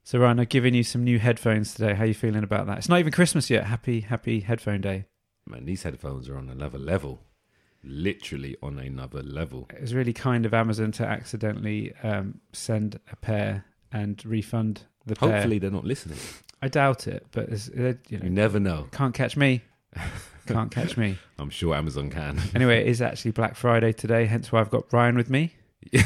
So Ryan, I've given you some new headphones today. How are you feeling about that? It's not even Christmas yet. Happy headphone day. Man, these headphones are on another level. Literally on another level. It was really kind of Amazon to accidentally send a pair and refund the pair. Hopefully they're not listening. I doubt it, but you never know. Can't catch me. Can't catch me. I'm sure Amazon can. Anyway, it is actually Black Friday today, hence why I've got Ryan with me.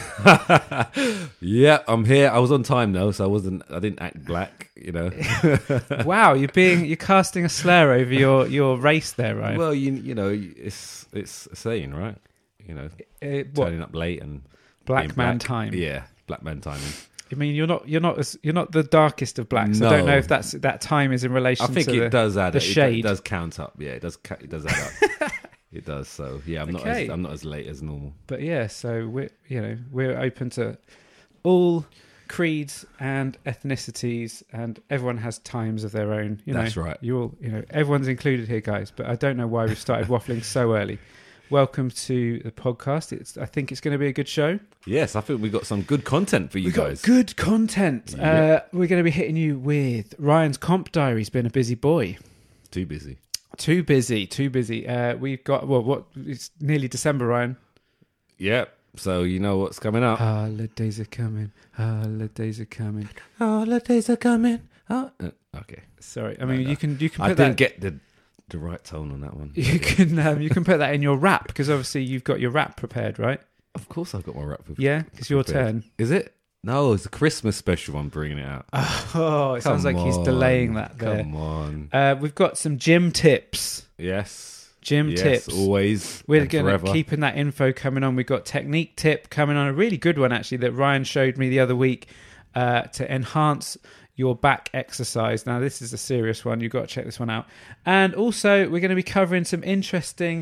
Yeah, I'm here. I was on time though, so I didn't act black, Wow, you're casting a slur over your race there, Ryan. Well, you know, it's a saying, right? Turning up late and black man time. Yeah, black man timing. I mean, you're not the darkest of blacks. No. I don't know if that time is in relation. I think to it does add the up. shade. It does count up. Yeah, it does add up. It does. So yeah, I'm not as late as normal. But yeah, so we're open to all creeds and ethnicities, and everyone has times of their own. That's right. Everyone's included here, guys. But I don't know why we started waffling so early. Welcome to the podcast. I think it's going to be a good show. Yes, I think we've got some good content for you guys. Got good content. Yeah. We're going to be hitting you with Ryan's comp diary's been a busy boy. Too busy. Too busy. We've got, it's nearly December, Ryan. Yep. So you know what's coming up. Holidays are coming. Holidays are coming. Holidays are coming. Okay. Sorry. I mean, you can put I that... didn't get the right tone on that one. You can put that in your rap, because obviously you've got your rap prepared, right? Of course I've got my rap prepared. Yeah, it's your turn. Is it? No, it's a Christmas special. I'm bringing it out. Oh, it sounds like he's delaying that there. Come on. We've got some gym tips. Yes. Tips. Always. We're going to keeping that info coming on. We've got technique tip coming on, a really good one actually that Ryan showed me the other week to enhance your back exercise. Now, this is a serious one. You've got to check this one out. And also, we're going to be covering some interesting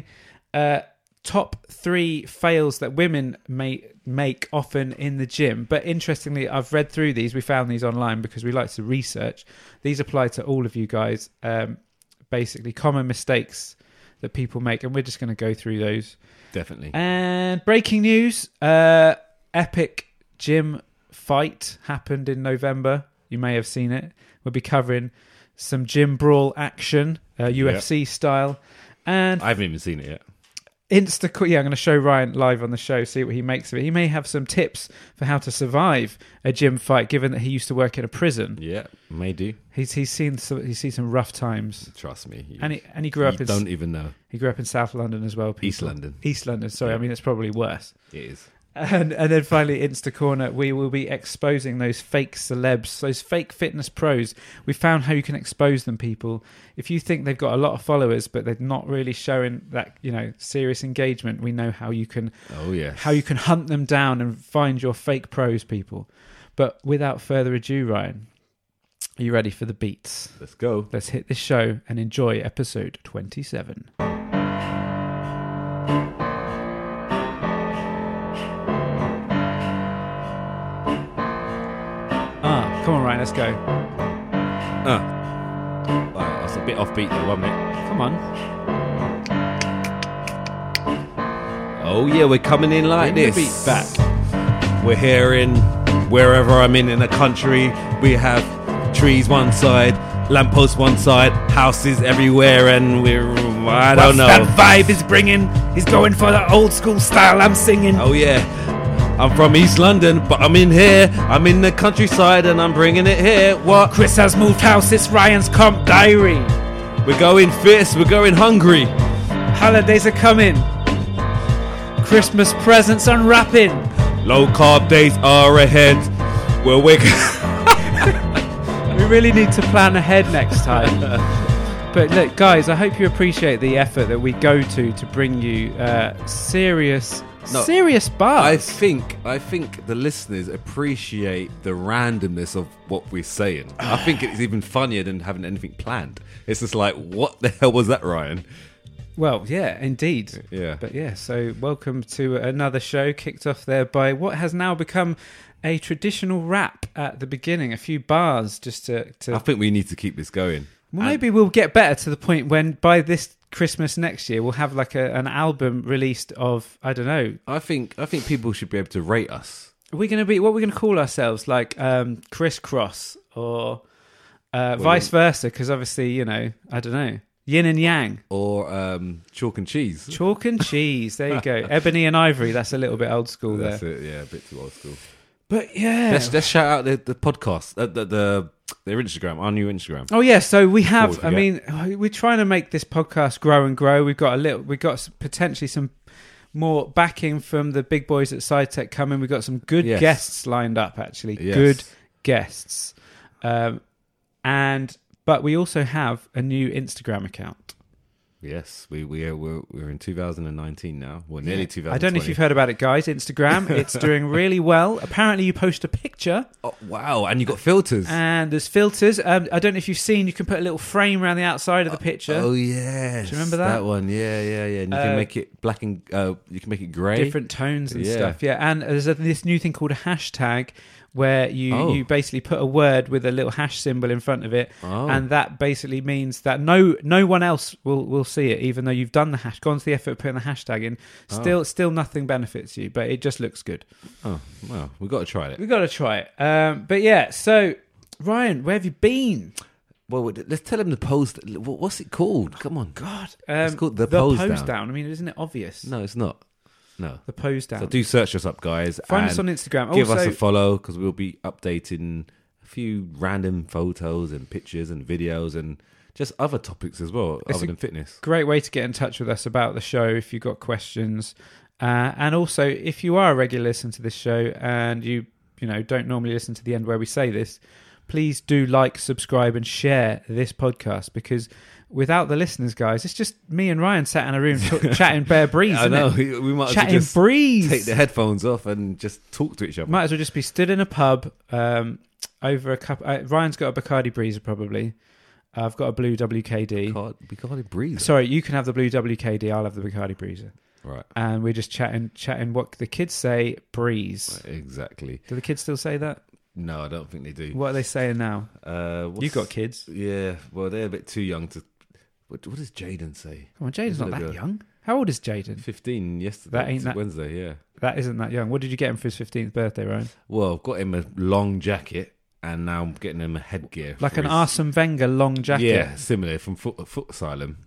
top 3 fails that women may make often in the gym. But interestingly, I've read through these. We found these online because we like to research. These apply to all of you guys. Basically, common mistakes that people make. And we're just going to go through those. Definitely. And breaking news. Epic gym fight happened in November. You may have seen it. We'll be covering some gym brawl action, UFC style. And I haven't even seen it yet. I'm going to show Ryan live on the show, see what he makes of it. He may have some tips for how to survive a gym fight, given that he used to work in a prison. Yeah, may do. He's seen some rough times. Trust me. And he grew up in... don't even know. He grew up in South London as well. People. East London, sorry. Yeah. I mean, it's probably worse. It is. And then finally, Insta Corner, we will be exposing those fake celebs, those fake fitness pros. We found how you can expose them, people. If you think they've got a lot of followers, but they're not really showing that, serious engagement, we know how you can how you can hunt them down and find your fake pros, people. But without further ado, Ryan, are you ready for the beats? Let's go. Let's hit this show and enjoy episode 27. Come on, Ryan, let's go. That's a bit offbeat though, wasn't it? Come on. Oh yeah, we're coming in like Bring this. the beat back. We're here in wherever I'm in the country. We have trees one side, lampposts one side, houses everywhere, and I don't know. That vibe is bringing. He's going for the old school style I'm singing. Oh yeah. I'm from East London, but I'm in here. I'm in the countryside and I'm bringing it here. What? Chris has moved house. It's Ryan's comp diary. We're going fierce. We're going hungry. Holidays are coming. Christmas presents unwrapping. Low carb days are ahead. We're waking. We really need to plan ahead next time. But look, guys, I hope you appreciate the effort that we go to bring you serious bars. I think the listeners appreciate the randomness of what we're saying. I think it's even funnier than having anything planned. It's just like, what the hell was that, Ryan? Well, yeah, indeed. Yeah. But yeah, so welcome to another show kicked off there by what has now become a traditional rap at the beginning. A few bars just to... I think we need to keep this going. Well, maybe we'll get better to the point when by this Christmas next year we'll have like an album released of, I don't know. I think people should be able to rate us. Are we going to be? What are we going to call ourselves? Like crisscross or vice versa? Because obviously, I don't know. Yin and yang. Or chalk and cheese. Chalk and cheese. There you go. Ebony and ivory. That's a little bit old school there. That's it. Yeah, a bit too old school. But yeah. Let's shout out the podcast, their Instagram, our new Instagram. Oh yeah, so we have. Before we we're trying to make this podcast grow and grow. We've got potentially some more backing from the big boys at SciTech coming. We've got some good guests lined up. Actually, good guests. But we also have a new Instagram account. Yes, we're in 2019 now. We're nearly 2020. I don't know if you've heard about it, guys. Instagram, it's doing really well. Apparently, you post a picture. Oh, wow, and you got filters. And there's filters. I don't know if you've seen. You can put a little frame around the outside of the picture. Oh yes, do you remember that one? Yeah. And you can make it black and you can make it grey, different tones and stuff. Yeah, and there's this new thing called a hashtag, where you basically put a word with a little hash symbol in front of it, and that basically means that no one else will see it, even though you've done the hash, gone to the effort of putting the hashtag in. Still nothing benefits you, but it just looks good. Oh, well, we've got to try it. We've got to try it. But yeah, so Ryan, where have you been? Well, let's tell him the post. What's it called? Come on. God. It's called the Pose Down. I mean, isn't it obvious? No, it's not. No. The Pose Down. So do search us up, guys. Find us on Instagram. Give us a follow, because we'll be updating a few random photos and pictures and videos and just other topics as well, other than fitness. Great way to get in touch with us about the show if you've got questions. And also, if you are a regular listener to this show and you don't normally listen to the end where we say this, please do like, subscribe and share this podcast, because without the listeners, guys, it's just me and Ryan sat in a room chatting bare breeze. I know. We might as well just breeze. Take the headphones off and just talk to each other. Might as well just be stood in a pub over a cup. Ryan's got a Bacardi Breezer probably. I've got a blue WKD. Bacardi Breezer? Sorry, you can have the blue WKD. I'll have the Bacardi Breezer. Right. And we're just chatting what the kids say, breeze. Exactly. Do the kids still say that? No, I don't think they do. What are they saying now? You've got kids. Yeah, well, they're a bit too young to... What does Jaden say? Come on, Jaden's not that young. How old is Jaden? 15 yesterday. Wednesday, yeah. That isn't that young. What did you get him for his 15th birthday, Ryan? Well, I've got him a long jacket, and now I'm getting him a headgear. Like an Arsene Wenger long jacket? Yeah, similar, from Foot Asylum.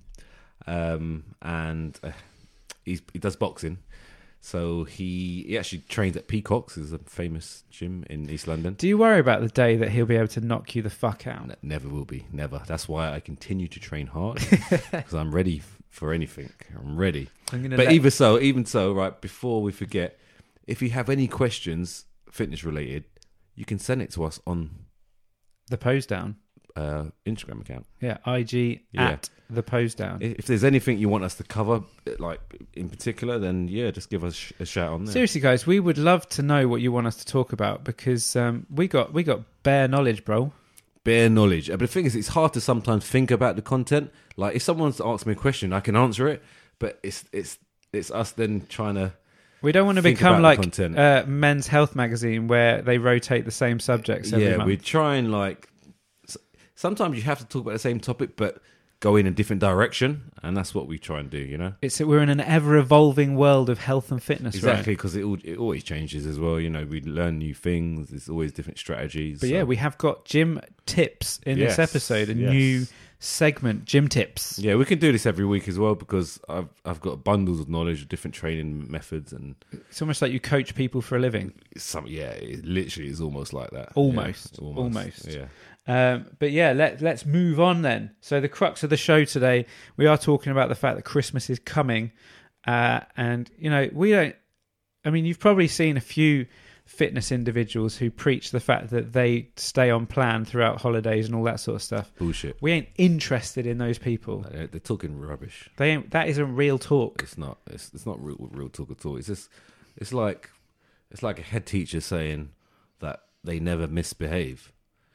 And he does boxing. So he actually trains at Peacocks, is a famous gym in East London. Do you worry about the day that he'll be able to knock you the fuck out? Never will be, never. That's why I continue to train hard, because I'm ready for anything. I'm ready. Even so, right, before we forget, if you have any questions, fitness related, you can send it to us on the Pose Down Instagram account. Yeah, IG at the Pose Down. If there's anything you want us to cover, like in particular, then just give us a shout on there. Seriously, guys, we would love to know what you want us to talk about, because we got bare knowledge, bro. Bare knowledge. But the thing is, it's hard to sometimes think about the content. Like if someone's asked me a question, I can answer it, but it's us then trying to. We don't want to become like Men's Health magazine where they rotate the same subjects every month. We try and sometimes you have to talk about the same topic, but go in a different direction, and that's what we try and do, We're in an ever-evolving world of health and fitness, exactly, because it always changes as well, we learn new things, there's always different strategies. But we have got gym tips in this episode, new segment, gym tips. Yeah, we can do this every week as well, because I've got bundles of knowledge of different training methods, and it's almost like you coach people for a living. It literally is almost like that. Almost. Yeah. But let's move on then. So the crux of the show today, we are talking about the fact that Christmas is coming, and we don't. I mean, you've probably seen a few fitness individuals who preach the fact that they stay on plan throughout holidays and all that sort of stuff. Bullshit. We ain't interested in those people. They're talking rubbish. They ain't. That isn't real talk. It's not. It's not real talk at all. It's just. It's like a head teacher saying that they never misbehave.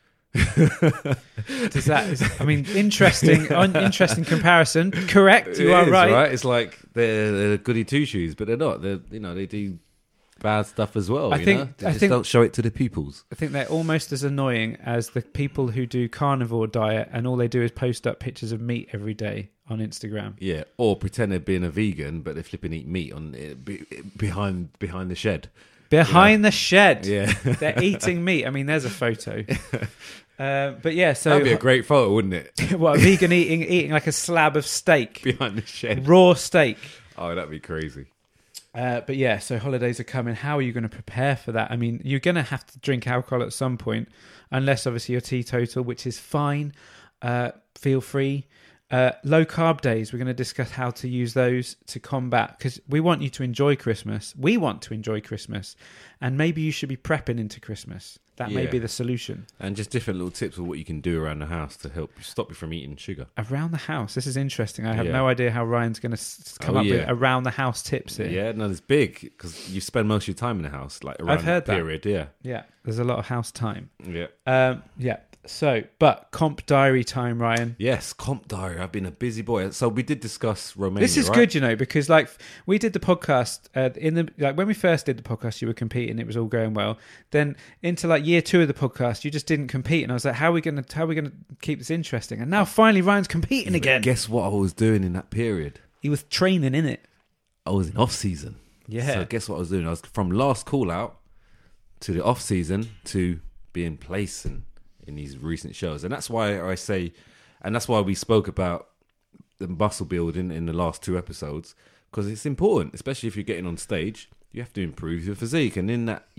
Interesting comparison. Correct, you are right. It's like they're goody two shoes, but they're not. They do bad stuff as well. I think don't show it to the peoples. I think they're almost as annoying as the people who do carnivore diet and all they do is post up pictures of meat every day on Instagram. Yeah, or pretend they're being a vegan, but they flip and eat meat on behind the shed. Behind the shed. Yeah. They're eating meat. I mean, there's a photo. But yeah, so that'd be a great photo, wouldn't it? What, a vegan eating like a slab of steak, Behind the shed, raw steak. Oh, that'd be crazy. But yeah, so holidays are coming. How are you going to prepare for that? I mean, you're going to have to drink alcohol at some point, unless obviously you're teetotal, which is fine. Feel free. Low carb days, we're going to discuss how to use those to combat, because we want you to enjoy Christmas. We want to enjoy Christmas, and maybe you should be prepping into Christmas. That may be the solution. And just different little tips of what you can do around the house to help stop you from eating sugar. Around the house. This is interesting. I have no idea how Ryan's going to come up with around the house tips here. Yeah, no, it's big because you spend most of your time in the house, like around I've heard that period. That. Yeah, there's a lot of house time. Yeah. But comp diary time, Ryan. Yes, comp diary. I've been a busy boy. So we did discuss Romania. This is good, because like we did the podcast when we first did the podcast, you were competing, it was all going well. Then into like year 2 of the podcast, you just didn't compete, and I was like, how are we going to keep this interesting? And now finally, Ryan's competing again. Guess what I was doing in that period? He was training in it. I was in off season. Yeah. So guess what I was doing? I was from last call out to the off season to being placed in these recent shows. And that's why I say, and that's why we spoke about the muscle building in the last 2 episodes, because it's important, especially if you're getting on stage. You have to improve your physique. And in that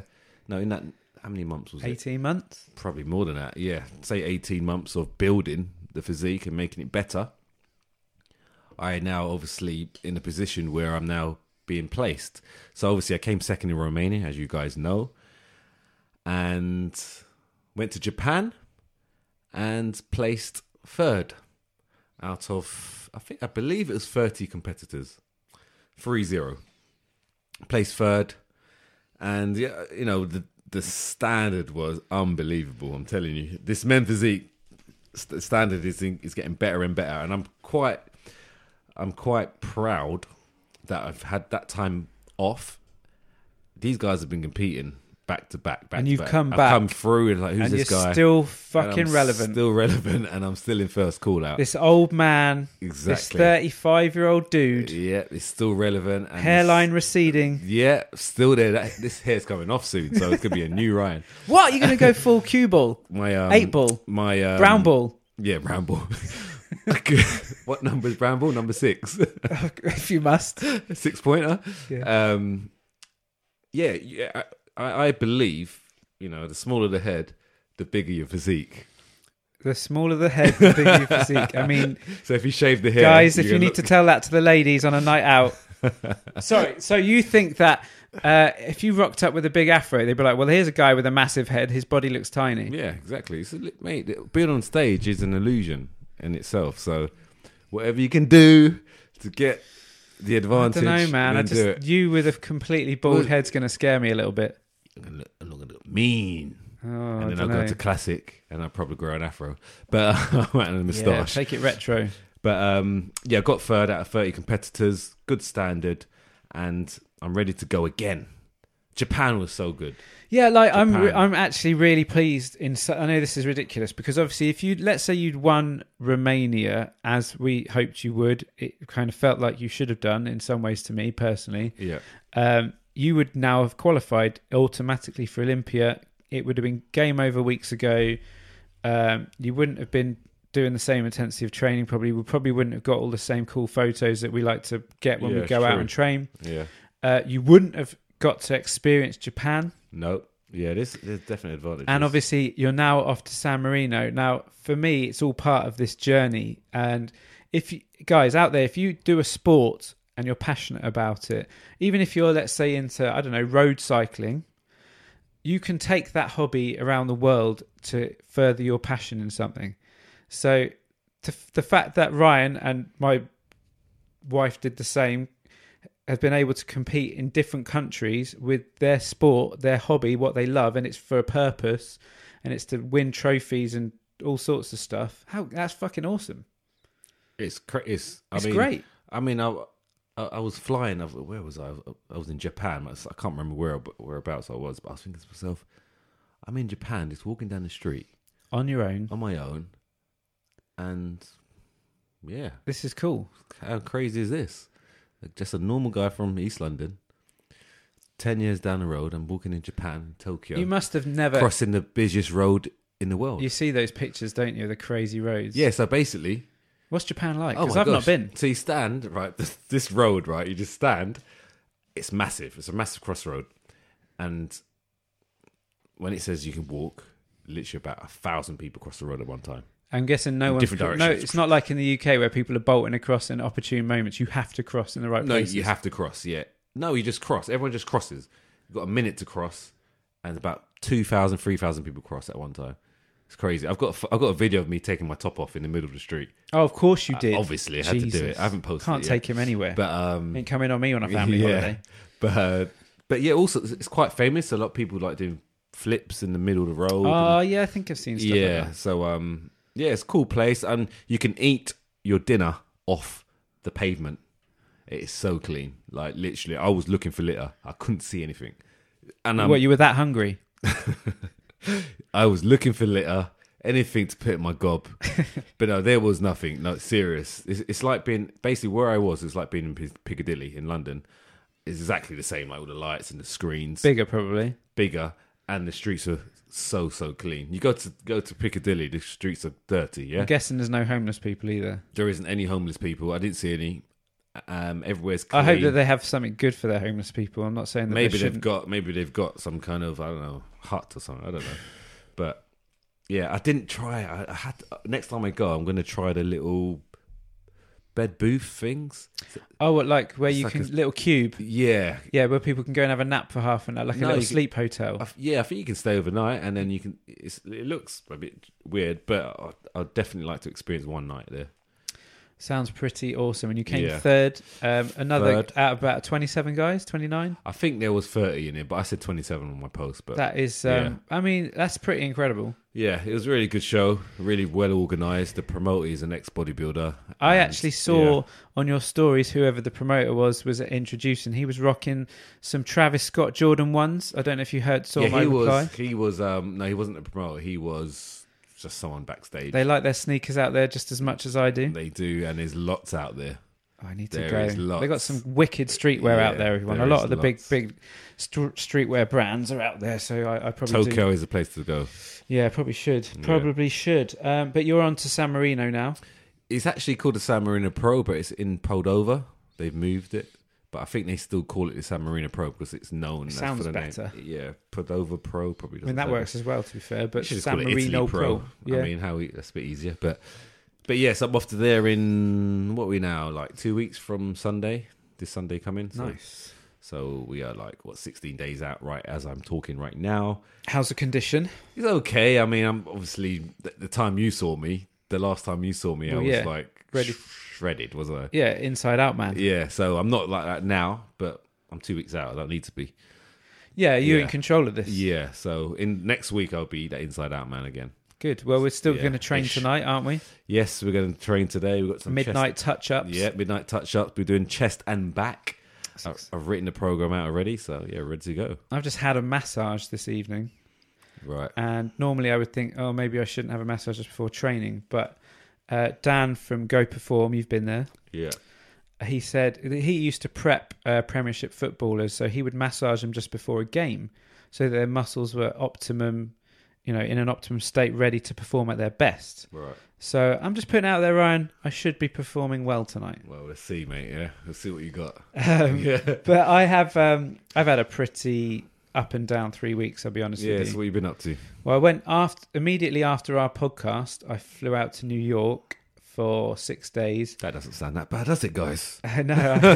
how many months was 18 it? 18 months? Probably more than that, yeah. Say 18 months of building the physique and making it better. I now obviously in a position where I'm now being placed. So obviously I came second in Romania, as you guys know. And went to Japan and placed 3rd out of, I believe it was 30 competitors. 3-0. Placed 3rd. And, the standard was unbelievable. I'm telling you. This men physique standard is getting better and better. And I'm quite proud that I've had that time off. These guys have been competing back to back, and you've back. come I've back, come through, and like, who's and this guy? Still fucking relevant. Still relevant, and I'm still in first call out. This old man, exactly. This 35-year-old dude. Yeah, it's still relevant. And hairline receding. Yeah, still there. This hair's coming off soon, so it's gonna be a new Ryan. What? You're gonna go full cue ball? My 8 ball. My brown ball. Yeah, brown ball. What number is brown ball? Number 6. If you must. 6-pointer. Yeah. I believe, the smaller the head, the bigger your physique. The smaller the head, the bigger your physique. I mean, so if you shave the hair, guys, if you need to tell that to the ladies on a night out. Sorry, so you think that if you rocked up with a big afro, they'd be like, well, here's a guy with a massive head, his body looks tiny. Yeah, exactly. So, mate, being on stage is an illusion in itself. So whatever you can do to get the advantage. I don't know, man. You with a completely bald head's going to scare me a little bit. I'm not going to look mean. Oh, and then I'll go to classic, and I'll probably grow an afro. But and a moustache. Yeah, take it retro. But I got 3rd out of 30 competitors. Good standard, and I'm ready to go again. Japan was so good. Yeah, like I'm actually really pleased. I know this is ridiculous because obviously, let's say you'd won Romania as we hoped you would, it kind of felt like you should have done in some ways to me personally. Yeah. You would now have qualified automatically for Olympia. It would have been game over weeks ago. You wouldn't have been doing the same intensity of training. We probably wouldn't have got all the same cool photos that we like to get when we go out and train. Yeah. You wouldn't have got to experience Japan. No. Yeah, there's definitely advantages. And obviously, you're now off to San Marino. Now, for me, it's all part of this journey. And if you guys out there, if you do a sport and you're passionate about it, even if you're, let's say, into, I don't know, road cycling, you can take that hobby around the world to further your passion in something. So the fact that Ryan and my wife did the same, have been able to compete in different countries with their sport, their hobby, what they love, and it's for a purpose, and it's to win trophies and all sorts of stuff. That's fucking awesome. It's great. I mean, I was flying. Where was I? I was in Japan. I can't remember whereabouts I was, but I was thinking to myself, I'm in Japan, just walking down the street on your own, on my own, and yeah, this is cool. How crazy is this? Just a normal guy from East London 10 years down the road, I'm walking in Japan, Tokyo. You must have never crossing the busiest road in the world. You see those pictures, don't you? The crazy roads. Yeah. So basically, what's Japan like? Oh Because my I've not gosh. been. So you stand, right, this road, right, you just stand. It's massive. It's a massive crossroad. And when it says you can walk, literally about 1,000 people cross the road at one time. I'm guessing no one. Different directions. No, it's not like in the UK where people are bolting across in opportune moments. You have to cross in the right places. No, you have to cross, yeah. No, you just cross. Everyone just crosses. You've got a minute to cross, and about 2,000, 3,000 people cross at one time. It's crazy. I've got a video of me taking my top off in the middle of the street. Oh, of course you did. Obviously, I had to do it. I haven't posted Can't it yet. take him anywhere. But ain't coming on me on a family holiday. But yeah, also it's quite famous. A lot of people like doing flips in the middle of the road. Oh yeah, I think I've seen stuff like that. So yeah, it's a cool place, and you can eat your dinner off the pavement. It is so clean. Like literally, I was looking for litter. I couldn't see anything. And What, you were that hungry? I was looking for litter, anything to put in my gob. But no, there was nothing. No, serious. It's like being, basically where I was, it's like being in Piccadilly in London. It's exactly the same, like all the lights and the screens. Bigger, probably. Bigger, and the streets are so clean. You go to Piccadilly, the streets are dirty, yeah? I'm guessing there's no homeless people either. There isn't any homeless people. I didn't see any. Everywhere's clean. I hope that they have something good for their homeless people. I'm not saying that maybe they've got some kind of, I don't know, hut or something. I don't know. But yeah, I didn't try. I had next time I go, I'm going to try the little bed booth things. Oh, what, like where It's you like can little cube? Yeah, Where people can go and have a nap for half an hour, like a little sleep hotel. I think you can stay overnight, and then you can. It looks a bit weird, but I'd definitely like to experience one night there. Sounds pretty awesome. And you came third. Third. Out of about 27 guys, 29. I think there was 30 in it, but I said 27 on my post. But that is, I mean, that's pretty incredible. Yeah, it was a really good show, really well organised. The promoter is an ex-bodybuilder. I actually saw on your stories whoever the promoter was introducing. He was rocking some Travis Scott Jordan 1s. I don't know if you saw my reply. He was, no, he wasn't a promoter. He was just someone backstage. They like their sneakers out there just as much as I do. They do, and there's lots out there. I need to go. They got some wicked streetwear out there, everyone. A lot of the big streetwear brands are out there, so I probably Tokyo is a place to go. Yeah, probably should. Probably should. But you're on to San Marino now. It's actually called the San Marino Pro, but it's in Padova. They've moved it. But I think they still call it the San Marino Pro because it's known. Sounds for the better. Name. Yeah, Padova Pro probably doesn't. I mean, that works as well, to be fair. But San Marino Pro. Yeah. I mean, that's a bit easier. But yes, I'm off to there in, what are we now, like 2 weeks from Sunday. This Sunday coming. So, nice. So we are 16 days out right as I'm talking right now. How's the condition? It's okay. I mean, I'm obviously, the time you saw me, the last time you saw me, I was ready. Shredded, wasn't I? Yeah, inside out, man. Yeah, so I'm not like that now, but I'm 2 weeks out. I don't need to be. Yeah, you're in control of this. Yeah, so in next week I'll be that inside out man again. Good. Well, we're still going to train tonight, aren't we? Yes, we're going to train today. We've got some midnight touch-ups. Yeah, midnight touch-ups. We're doing chest and back. I've written the program out already, so yeah, ready to go. I've just had a massage this evening. Right. And normally I would think, oh, maybe I shouldn't have a massage just before training, but Dan from Go Perform, you've been there. Yeah. He said he used to prep Premiership footballers, so he would massage them just before a game so that their muscles were optimum, in an optimum state, ready to perform at their best. Right. So I'm just putting it out there, Ryan, I should be performing well tonight. Well, let's see, mate. Yeah, let's see what you got. But I have, I've had a pretty up and down 3 weeks, I'll be honest with you. Yeah, so what have you been up to? Well, I went immediately after our podcast, I flew out to New York for 6 days. That doesn't sound that bad, does it, guys? No.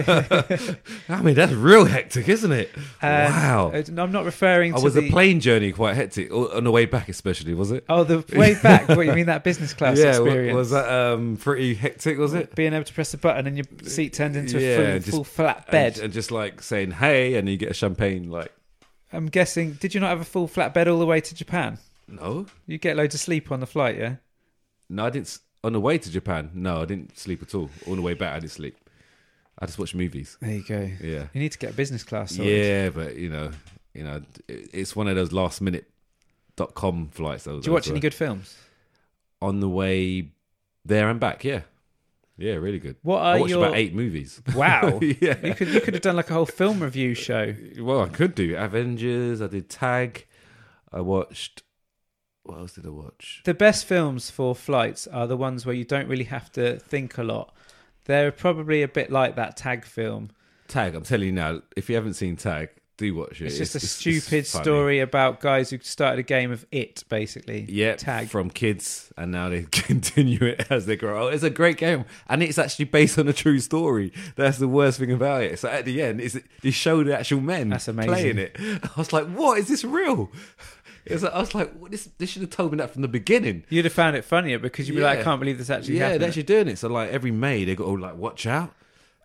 I mean, that's real hectic, isn't it? Wow. I'm not referring to was the plane journey quite hectic? On the way back especially, was it? Oh, the way back? What, you mean that business class experience? Was that pretty hectic, was it? Being able to press a button and your seat turned into a full flat bed. And just saying, hey, and you get a champagne, I'm guessing, did you not have a full flat bed all the way to Japan? No. You get loads of sleep on the flight, yeah? No, I didn't. On the way to Japan, no, I didn't sleep at all. On the way back, I didn't sleep. I just watched movies. There you go. Yeah. You need to get a business class sorted. Yeah, but, it's one of those lastminute.com flights. Do you watch any good films? On the way there and back, yeah. Yeah, really good. What are I watched your... about 8 movies. Wow. Yeah. You could have done like a whole film review show. Well, I could do Avengers. I did Tag. I watched. What else did I watch? The best films for flights are the ones where you don't really have to think a lot. They're probably a bit like that Tag film. Tag. I'm telling you now. If you haven't seen Tag, do watch it. It's just a stupid story about guys who started a game of It, basically. Yeah, Tag. from kids, and now they continue it as they grow old. It's a great game, and it's actually based on a true story. That's the worst thing about it. So at the end, they show the actual men That's amazing. playing it. I was like, "What is this real?" I was like, well, this should have told me that from the beginning. You'd have found it funnier because you'd be like, I can't believe this actually happened. Yeah, they're actually doing it. So like every May, they got all like, watch out.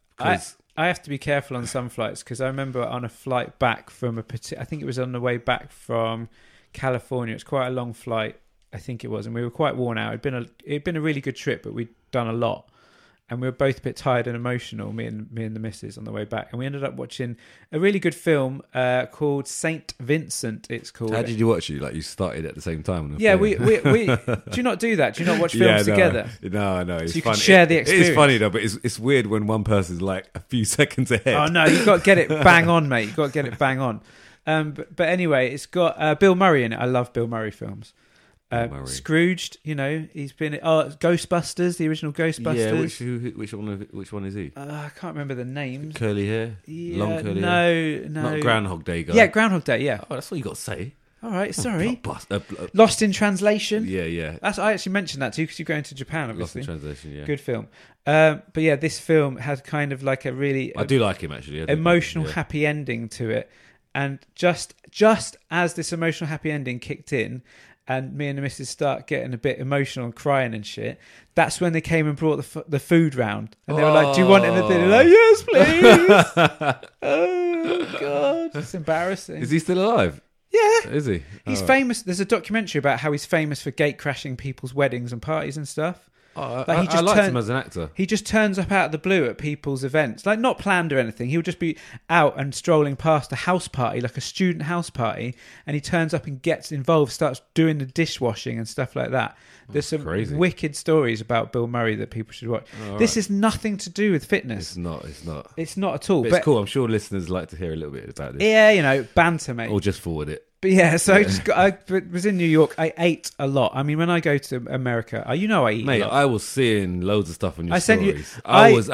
I have to be careful on some flights because I remember on a flight back from I think it was on the way back from California. It's quite a long flight, I think it was, and we were quite worn out. It'd been a really good trip, but we'd done a lot, and we were both a bit tired and emotional. Me and the missus on the way back, and we ended up watching a really good film called Saint Vincent. It's called. How did you watch it? Like you started at the same time? On the yeah, film? we do you not do that? Do you not watch films together? No. It's so you funny. can share the experience. It's funny though, but it's weird when one person's like a few seconds ahead. Oh no, you've got to get it bang on, mate. You've got to get it bang on. But anyway, it's got Bill Murray in it. I love Bill Murray films. Scrooged, he's been Ghostbusters, the original Ghostbusters. Yeah, which one is he? I can't remember the names. Curly hair, yeah, long curly hair. No, not Groundhog Day guy. Yeah, Groundhog Day. Yeah. Oh, that's what you got to say. All right, sorry. Oh, Lost in Translation. Yeah. I actually mentioned that too because you're going to Japan, obviously. Lost in Translation. Yeah. Good film. But yeah, this film has kind of like a really. I do like him actually. Emotional, happy ending to it, and just as this emotional, happy ending kicked in. And me and the missus start getting a bit emotional and crying and shit. That's when they came and brought the food round. And they were like, do you want anything? They're like, yes, please. Oh, God. It's embarrassing. Is he still alive? Yeah. Is he? He's famous. There's a documentary about how he's famous for gate crashing people's weddings and parties and stuff. Oh, I liked him as an actor. He just turns up out of the blue at people's events, like not planned or anything. He'll just be out and strolling past a house party, like a student house party, and he turns up and gets involved, starts doing the dishwashing and stuff like that. There's some wicked stories about Bill Murray that people should watch. This has nothing to do with fitness. It's not at all. But it's cool. I'm sure listeners like to hear a little bit about this. Yeah, banter, mate. Or just forward it. But yeah, so I was in New York. I ate a lot. I mean, when I go to America, I eat. Mate, a lot. I was seeing loads of stuff on your stories. I was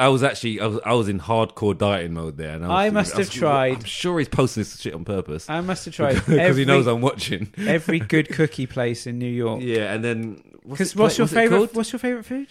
in hardcore dieting mode there. And I must have tried. I'm sure he's posting this shit on purpose. I must have tried because he knows I'm watching every good cookie place in New York. Yeah, and then what's your favorite food?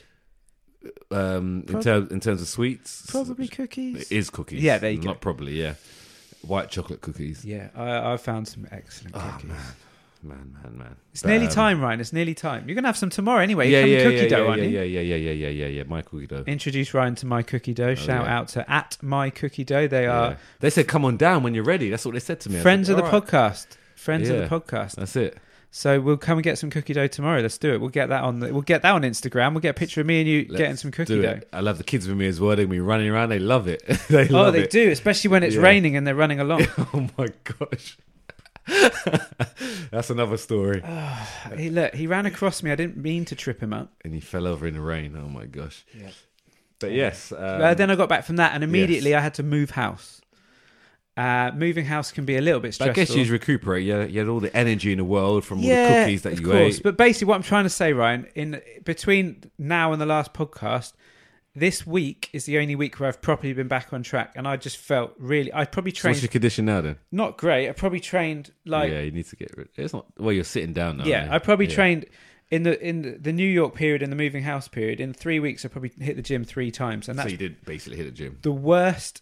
In terms of sweets, probably cookies. It is cookies. Yeah, there you go. Not probably. Yeah. White chocolate cookies. Yeah, I found some excellent cookies. Man. It's nearly time, Ryan. It's nearly time. You're going to have some tomorrow anyway. You're cookie dough, aren't you? Yeah. My cookie dough. Introduce Ryan to My Cookie Dough. Shout out to @My Cookie Dough. They are. They said, "Come on down when you're ready." That's what they said to me. Friends of the podcast. Friends of the podcast. That's it. So we'll come and get some cookie dough tomorrow. Let's do it. We'll get that on Instagram. We'll get a picture of me and you getting some cookie dough. I love the kids with me as well. They'll be running around. They love it. They love it. They do, especially when it's raining and they're running along. Oh my gosh. That's another story. He ran across me. I didn't mean to trip him up. And he fell over in the rain. Oh my gosh. Yeah. But yes. Then I got back from that and immediately I had to move house. Moving house can be a little bit stressful. But I guess you recuperate. You had all the energy in the world from all the cookies that you ate. But basically, what I'm trying to say, Ryan, in between now and the last podcast, this week is the only week where I've properly been back on track, and I just felt I probably trained. So what's your condition now then? Not great. I probably trained like. Yeah, you need to get rid. It's not. Well, you're sitting down now. Yeah, I probably trained in the New York period and the moving house period. In 3 weeks, I probably hit the gym 3 times, and that's so you did basically hit the gym. The worst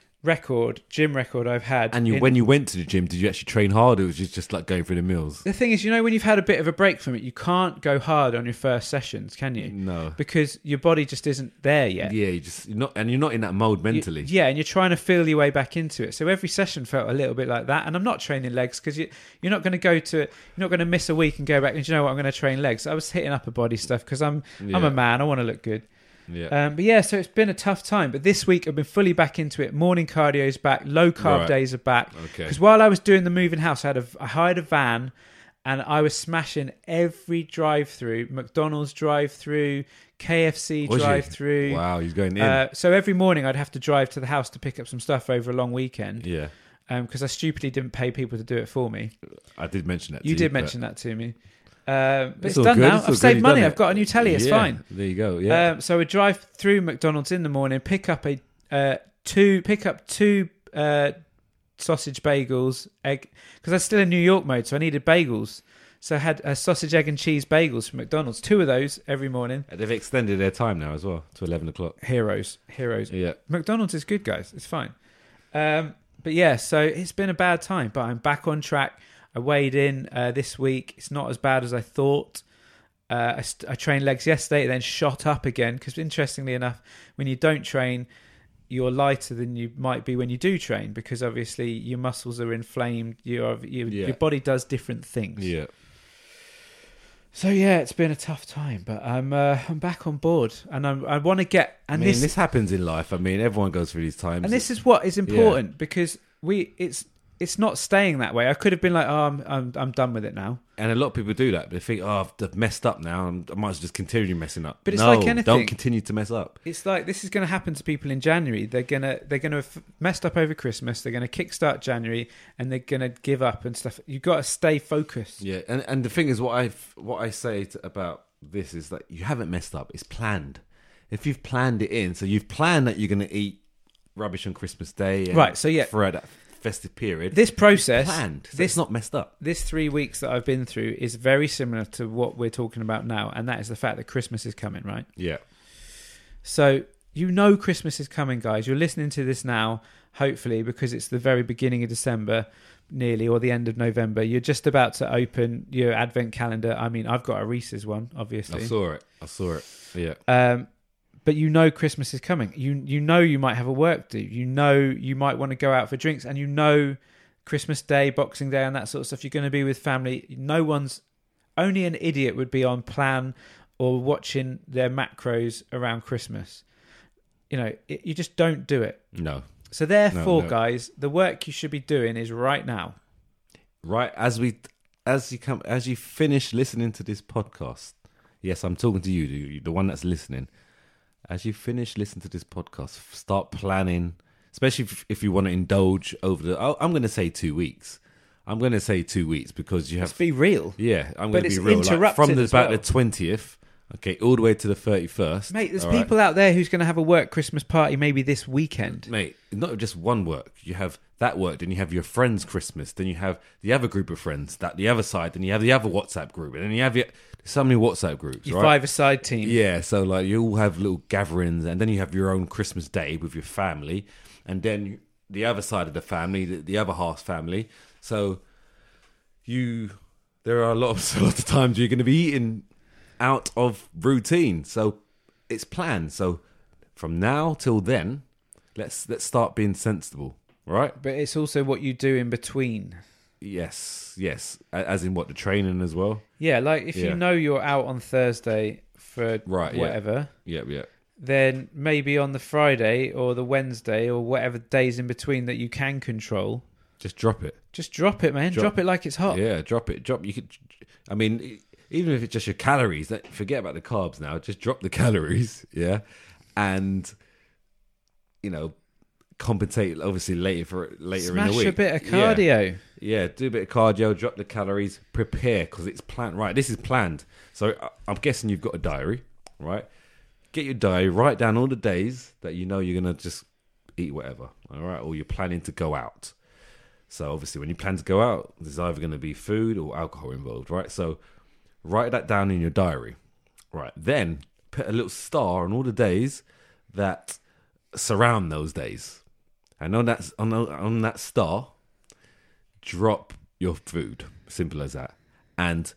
gym record I've had. And when you went to the gym, did you actually train hard, or was it just like going through the meals? The thing is, when you've had a bit of a break from it, you can't go hard on your first sessions, can you? No, because your body just isn't there yet. Yeah, you're not in that mode mentally. And you're trying to feel your way back into it. So every session felt a little bit like that. And I'm not training legs because you're not going to miss a week and go back and I'm going to train legs. I was hitting upper body stuff because I'm a man. I want to look good. Yeah. So it's been a tough time. But this week I've been fully back into it. Morning cardio's back. Low carb days are back. Okay. Because while I was doing the moving house, I hired a van, and I was smashing every drive-through, McDonald's drive-through, KFC drive-through. Wow, he's going in. So every morning I'd have to drive to the house to pick up some stuff over a long weekend. Yeah. Because I stupidly didn't pay people to do it for me. I did mention that. You did mention that to me. But it's done now. I've saved money. I've got a new telly. It's fine. There you go. Yeah. So I would drive through McDonald's in the morning, pick up two sausage bagels, egg, because I was still in New York mode, so I needed bagels. So I had a sausage, egg, and cheese bagels from McDonald's. 2 of those every morning. They've extended their time now as well to 11 o'clock. Heroes. Yeah. McDonald's is good, guys. It's fine. But yeah, so it's been a bad time, but I'm back on track. I weighed in this week. It's not as bad as I thought. I trained legs yesterday, then shot up again, because interestingly enough, when you don't train, you're lighter than you might be when you do train, because obviously your muscles are inflamed. Your body does different things. Yeah. So yeah, it's been a tough time, but I'm back on board, and I want to get. And this happens in life. I mean, everyone goes through these times, and this is what is important because it's not staying that way. I could have been like, oh, I'm done with it now. And a lot of people do that. They think, oh, I've messed up now. I might as well just continue messing up. But it's like anything. Don't continue to mess up. It's like this is going to happen to people in January. They're gonna have messed up over Christmas. They're going to kickstart January, and they're going to give up and stuff. You've got to stay focused. Yeah, and the thing is, what I say about this is that you haven't messed up. It's planned. If you've planned it in, so you've planned that you're going to eat rubbish on Christmas Day, and right? So yeah, throughout that festive period, this process planned. So it's not messed up. This 3 weeks that I've been through is very similar to what we're talking about now, and that is the fact that Christmas is coming, right? Yeah. So you know Christmas is coming, guys. You're listening to this now, hopefully, because it's the very beginning of December, nearly, or the end of November. You're just about to open your Advent calendar. I mean, I've got a Reese's one, obviously. I saw it. Yeah. But you know Christmas is coming. You know you might have a work do. You know you might want to go out for drinks, and you know Christmas Day, Boxing Day, and that sort of stuff. You're going to be with family. Only an idiot would be on plan or watching their macros around Christmas. You know, you just don't do it. No. So therefore, guys, the work you should be doing is right now. Right as you finish listening to this podcast. Yes, I'm talking to you, the one that's listening. As you finish listening to this podcast, start planning, especially if you want to indulge over I'm going to say 2 weeks. I'm going to say 2 weeks because you have... Let's be real. Yeah, I'm going to be real. Like from about the 20th, okay, all the way to the 31st. Mate, there's people out there who's going to have a work Christmas party maybe this weekend. Mate, not just one work. You have that work, then you have your friend's Christmas, then you have the other group of friends, the other side, then you have the other WhatsApp group, and then you have so many WhatsApp groups, your five-a-side team. Yeah, so like you all have little gatherings, and then you have your own Christmas Day with your family, and then the other side of the family, the other half family. So there are a lot of times you're going to be eating out of routine. So it's planned. So from now till then, let's start being sensible, right? But it's also what you do in between. Yes. As in what, the training as well? Yeah, like if you know you're out on Thursday for whatever. Yeah. Then maybe on the Friday or the Wednesday or whatever days in between that you can control. Just drop it. Just drop it, man. Drop it like it's hot. Yeah, drop it. You could. I mean, even if it's just your calories, forget about the carbs now. Just drop the calories, yeah, and compensate obviously later in the week. Smash a bit of cardio. Yeah, do a bit of cardio. Drop the calories. Prepare because it's planned. Right, this is planned. So I'm guessing you've got a diary, right? Get your diary. Write down all the days that you know you're gonna just eat whatever, all right, or you're planning to go out. So obviously, when you plan to go out, there's either going to be food or alcohol involved, right? So write that down in your diary, right? Then put a little star on all the days that surround those days, and on that star, drop your food. Simple as that, and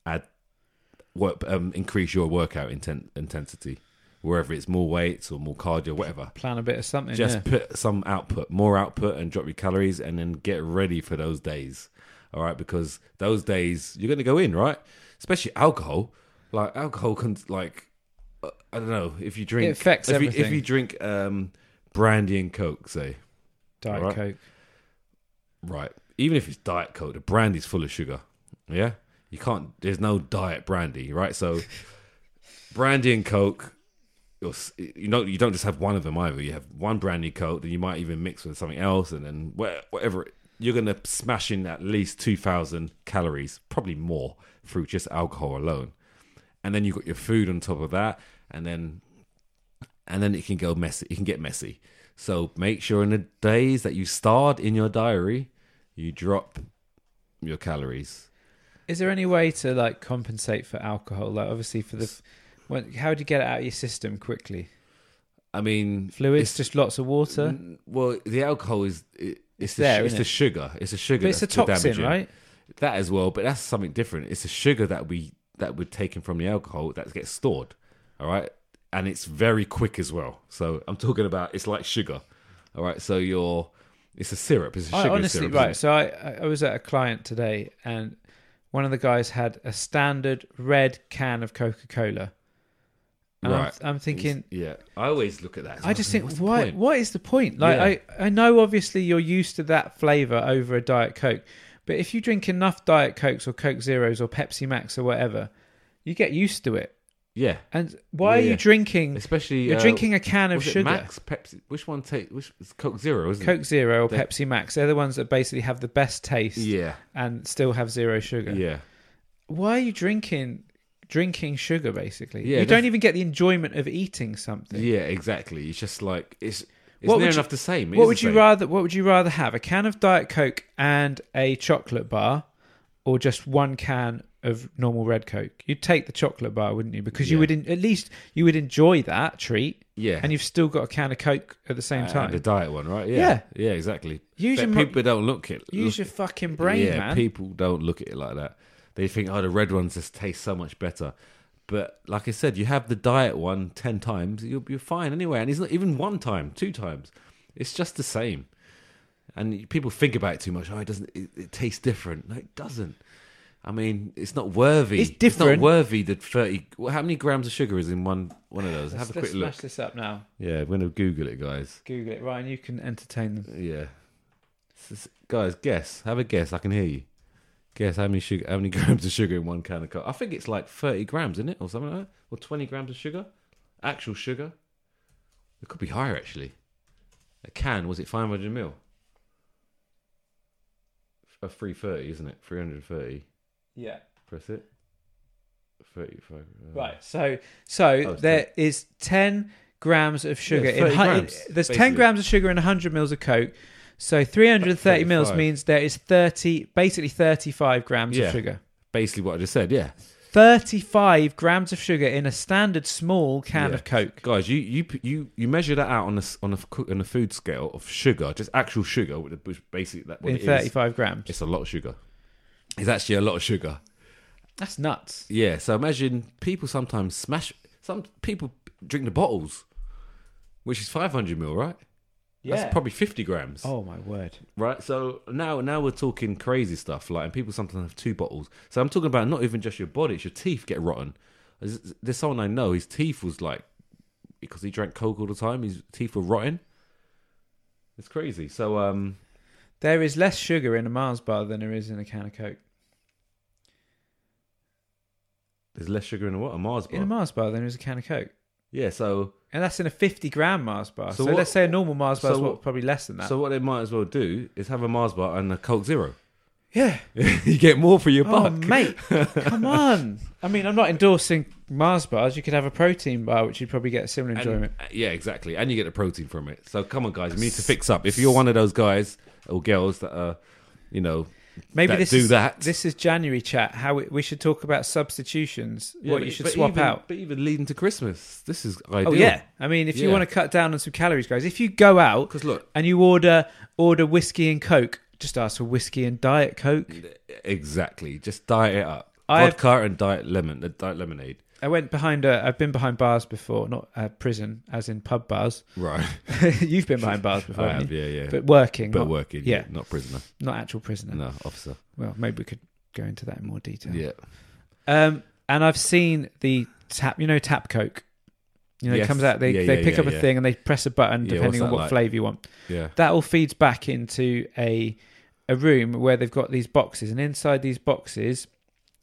increase your workout intensity. Wherever it's more weights or more cardio, whatever. Plan a bit of something. Just put some more output, and drop your calories, and then get ready for those days. All right, because those days you're going to go in, right? Especially alcohol. Like alcohol can, I don't know, if you drink, it affects everything. If you drink brandy and Coke, say Diet Coke, right? Even if it's Diet Coke, the brandy's full of sugar. Yeah. You can't. There's no diet brandy, right? So brandy and Coke. You don't just have one of them either. You have one brandy Coke, then you might even mix with something else, and then whatever. You're gonna smash in at least 2,000 calories, probably more, through just alcohol alone. And then you've got your food on top of that, and then it can go messy. It can get messy. So make sure in the days that you starred in your diary, you drop your calories. Is there any way to like compensate for alcohol? Like obviously how do you get it out of your system quickly? I mean, fluids, just lots of water. Well, the alcohol is it's the sugar. It's a sugar. But it's a toxin, right? That as well, but that's something different. It's a sugar that we're taking from the alcohol that gets stored. All right. And it's very quick as well. So I'm talking about, it's like sugar. All right. So it's a syrup. It's a sugar honestly, syrup. Right. So I was at a client today, and one of the guys had a standard red can of Coca-Cola. And right. I'm thinking... I always look at that. I just think, what is the point? Like, I know obviously you're used to that flavour over a Diet Coke, but if you drink enough Diet Cokes or Coke Zeros or Pepsi Max or whatever, you get used to it. Yeah. And why are you drinking? Especially you're drinking a can of sugar. Max, Pepsi. Which one which is Coke Zero, isn't it? Coke Zero or Pepsi Max. They're the ones that basically have the best taste. Yeah. And still have zero sugar. Yeah. Why are you drinking sugar basically? Yeah, you don't even get the enjoyment of eating something. Yeah, exactly. It's just like it's near enough the same. What would you rather have? A can of Diet Coke and a chocolate bar, or just one can of normal red Coke? You'd take the chocolate bar, wouldn't you? Because you would at least you would enjoy that treat. Yeah. And you've still got a can of Coke at the same time. The diet one, right? Yeah. Yeah, exactly. People don't look at it. Use your fucking brain, man. Yeah, people don't look at it like that. They think, the red ones just taste so much better. But like I said, you have the diet one 10 times, you're fine anyway. And it's not even 1 time, 2 times. It's just the same. And people think about it too much. It tastes different. No, it doesn't. I mean, it's not worthy. It's different. It's not worthy that 30... How many grams of sugar is in one of those? Have a quick look. Let's smash this up now. Yeah, I'm going to Google it, guys. Google it. Ryan, you can entertain them. Yeah. Guys, guess. Have a guess. I can hear you. Guess how many grams of sugar in 1 can of Coke? I think it's like 30 grams, isn't it? Or something like that? Or 20 grams of sugar? Actual sugar? It could be higher, actually. A can, was it 500 ml? 330, isn't it? 330. Yeah. Press it. 35. Right. So there is 10 grams of sugar. There's 10 grams of sugar in 100 mils of Coke. So 330 mils means there is 35 grams of sugar. Basically what I just said, yeah. 35 grams of sugar in a standard small can of Coke. Guys, you measure that out on a food scale of sugar, just actual sugar, which basically that what in it 35 grams. It's a lot of sugar. It's actually a lot of sugar. That's nuts. Yeah, so imagine people sometimes some people drink the bottles, which is 500 ml, right? Yeah. That's probably 50 grams. Oh, my word. Right? So now we're talking crazy stuff. And people sometimes have 2 bottles. So I'm talking about not even just your body, it's your teeth get rotten. There's someone I know, his teeth was because he drank Coke all the time, his teeth were rotten. It's crazy. So there is less sugar in a Mars bar than there is in a can of Coke. There's less sugar in a what? A Mars bar? In a Mars bar than there is a can of Coke. Yeah, so... And that's in a 50-gram Mars bar. So let's say a normal Mars bar is probably less than that. So what they might as well do is have a Mars bar and a Coke Zero. Yeah. You get more for your buck. Oh, mate. Come on. I mean, I'm not endorsing Mars bars. You could have a protein bar, which you'd probably get a similar enjoyment. Yeah, exactly. And you get the protein from it. So come on, guys. We need to fix up. If you're one of those guys or girls that are, maybe this is January chat. How we should talk about substitutions. What you should swap out. But even leading to Christmas, this is ideal. Oh yeah, I mean, if you want to cut down on some calories, guys, if you go out and you order whiskey and Coke, just ask for whiskey and Diet Coke. Exactly, just diet it up. Vodka and diet lemonade. I've been behind bars before, not prison, as in pub bars. Right. You've been behind bars before. I have, yeah. But working. Yeah, not prisoner. Not actual prisoner. No, officer. Well, maybe we could go into that in more detail. Yeah. And I've seen the tap Coke. It comes out, they pick up a thing and they press a button depending on what flavour you want. Yeah. That all feeds back into a room where they've got these boxes, and inside these boxes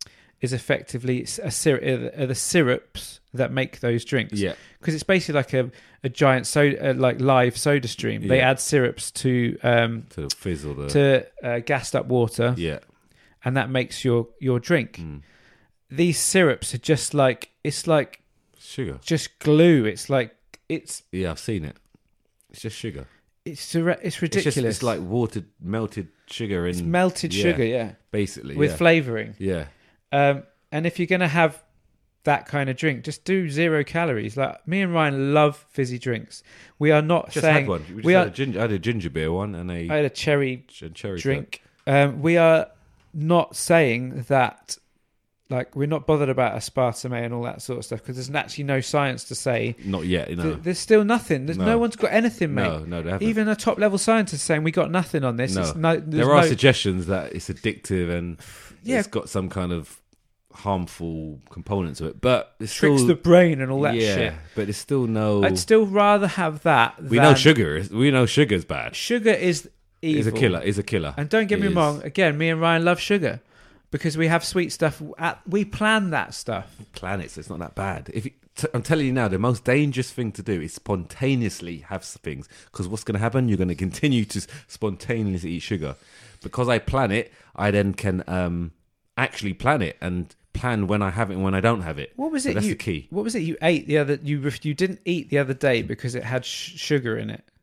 is effectively the syrups that make those drinks. Yeah. Because it's basically like a giant soda, like live soda stream. They add syrups to the fizz or gassed up water. Yeah. And that makes your drink. Mm. These syrups are just like, it's like sugar, just glue. It's like yeah, I've seen it. It's just sugar. It's ridiculous. It's like melted sugar It's melted sugar, basically with flavouring. Yeah. And if you're going to have that kind of drink, just do 0 calories. Like me and Ryan love fizzy drinks. We are not just saying had one. I had a ginger beer one and I had a cherry drink. We are not saying that. Like, we're not bothered about aspartame and all that sort of stuff because there's actually no science to say. Not yet, no. There's still nothing. No one's got anything, mate. No, they haven't. Even a top-level scientist saying we got nothing on this. There are suggestions that it's addictive and it's got some kind of harmful component to it, but it tricks the brain and all that shit. But it's still no. I'd still rather have that. We know sugar's bad. Sugar is evil. Is a killer. And don't get me wrong. Again, me and Ryan love sugar. Because we have sweet stuff. We plan that stuff. Plan it, so it's not that bad. I'm telling you now, the most dangerous thing to do is spontaneously have things. Because what's going to happen? You're going to continue to spontaneously eat sugar. Because I plan it, I then can actually plan it and plan when I have it and when I don't have it. What was it? That's the key. What was it you ate the other? You didn't eat the other day because it had sugar in it.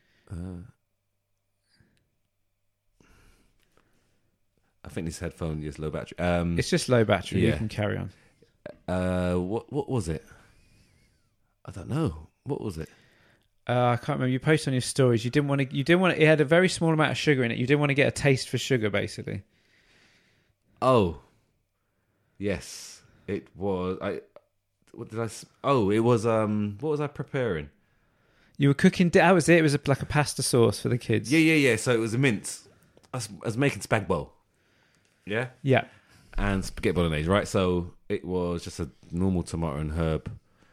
I think this headphone is low battery. It's just low battery. You can carry on. What was it? I don't know. What was it? I can't remember. You posted on your stories. You didn't want to. It had a very small amount of sugar in it. You didn't want to get a taste for sugar, basically. Oh, yes, it was. What did I? Oh, it was. What was I preparing? You were cooking. That was it. It was like a pasta sauce for the kids. Yeah. So it was a mince. I was making spag bowl. Yeah. And spaghetti bolognese, right? So it was just a normal tomato and herb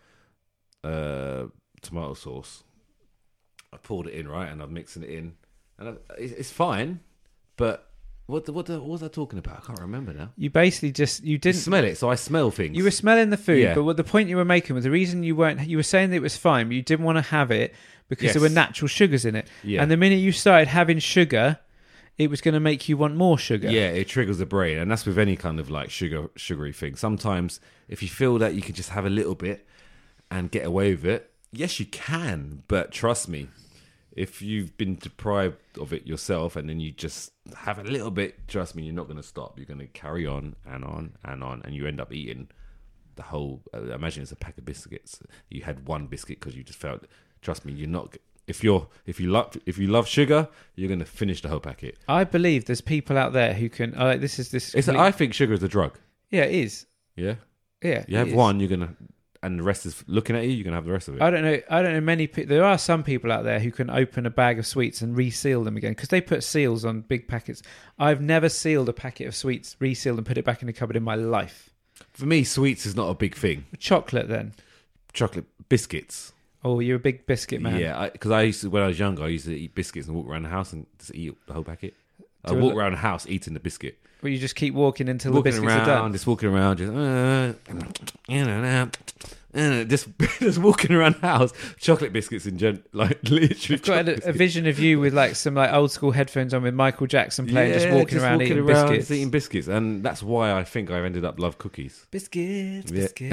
tomato sauce. I poured it in, right, and I'm mixing it in, and it's fine. But what was I talking about? I can't remember now. You basically you didn't smell it, so I smell things. You were smelling the food, but what the point you were making was the reason you were saying that it was fine, but you didn't want to have it because there were natural sugars in it. Yeah. And the minute you started having sugar, it was going to make you want more sugar. Yeah, it triggers the brain. And that's with any kind of like sugary thing. Sometimes if you feel that you can just have a little bit and get away with it, yes, you can. But trust me, if you've been deprived of it yourself and then you just have a little bit, trust me, you're not going to stop. You're going to carry on and on and on. And you end up eating the whole, imagine it's a pack of biscuits. You had one biscuit because you just felt, trust me, you're not... If you love sugar, you're going to finish the whole packet. I believe there's people out there who can. I think sugar is a drug. Yeah, it is. Yeah. Yeah. You have one, you're gonna, and the rest is looking at you. You're gonna have the rest of it. I don't know many people. There are some people out there who can open a bag of sweets and reseal them again because they put seals on big packets. I've never sealed a packet of sweets, resealed and put it back in the cupboard in my life. For me, sweets is not a big thing. Chocolate then. Chocolate biscuits. Oh, you're a big biscuit man. Yeah, because when I was younger, I used to eat biscuits and walk around the house and just eat the whole packet. I walk around the house eating the biscuit. Well, you just keep walking until the biscuits are done. Just walking around, just walking around the house. Chocolate biscuits literally. I've got a vision of you with like some like old school headphones on with Michael Jackson playing, just walking around eating biscuits. And that's why I think I've ended up love cookies. Biscuits,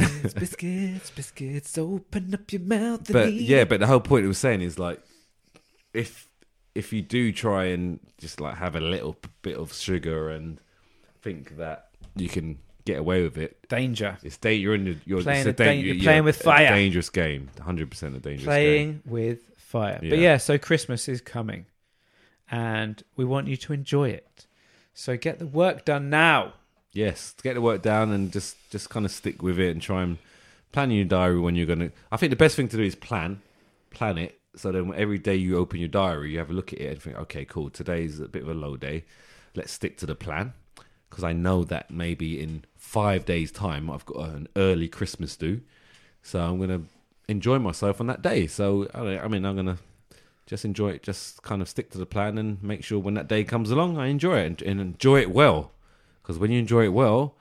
open up your mouth. But the whole point it was saying is like, if you do try and just like have a little bit of sugar and think that you can get away with it, danger. You're playing with fire. It's a dangerous game. 100% a dangerous game. With fire. Yeah. But yeah, so Christmas is coming, and we want you to enjoy it. So get the work done now. Yes, get the work down and just kind of stick with it and try and plan your diary when you're gonna. I think the best thing to do is plan it. So then every day you open your diary, you have a look at it and think, okay, cool, today's a bit of a low day. Let's stick to the plan. Because I know that maybe in 5 days' time, I've got an early Christmas do. So I'm going to enjoy myself on that day. So, I'm going to just enjoy it, just kind of stick to the plan and make sure when that day comes along, I enjoy it and enjoy it well. Because when you enjoy it well,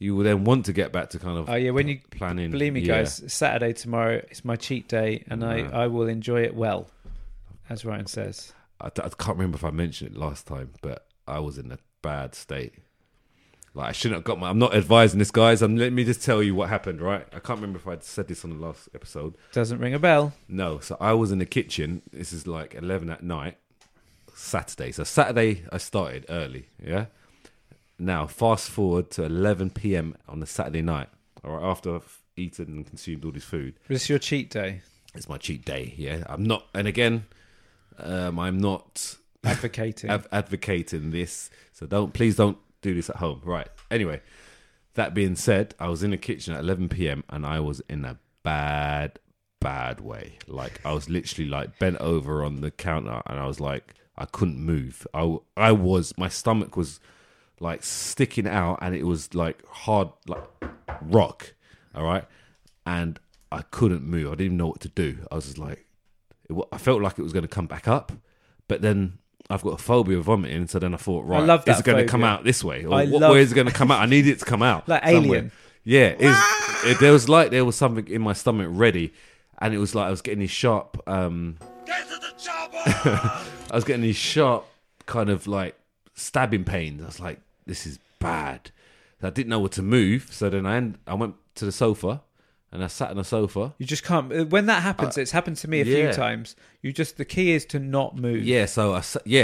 you will then want to get back to kind of when you planning. Believe me, guys, Saturday tomorrow is my cheat day, and I will enjoy it well, as Ryan says. I can't remember if I mentioned it last time, but I was in a bad state. Like, I shouldn't have got I'm not advising this, guys. Let me just tell you what happened, right? I can't remember if I said this on the last episode. Doesn't ring a bell. No, so I was in the kitchen. This is like 11 at night, Saturday. So Saturday, I started early, yeah? Now, fast forward to 11 p.m. on the Saturday night, all right, after I've eaten and consumed all this food. Was this your cheat day? It's my cheat day, yeah. I'm not, and again, I'm not advocating this. So please don't do this at home. Right. Anyway, that being said, I was in the kitchen at 11 p.m. and I was in a bad way. Like, I was literally like bent over on the counter and I was like, I couldn't move. My stomach was like sticking out and it was like hard, like rock. All right. And I couldn't move. I didn't even know what to do. I was just like, I felt like it was going to come back up, but then I've got a phobia of vomiting, so then I thought, right, is it going to come out this way? Or what way is it going to come out? I need it to come out. Like somewhere. Alien. Yeah. There was something in my stomach ready, and it was like I was getting these sharp... Get to the chopper! I was getting these sharp kind of like stabbing pains. I was like, this is bad. I didn't know what to move, so then I went to the sofa, and I sat on the sofa. You just can't. When that happens, it's happened to me a few times. The key is to not move. Yeah, so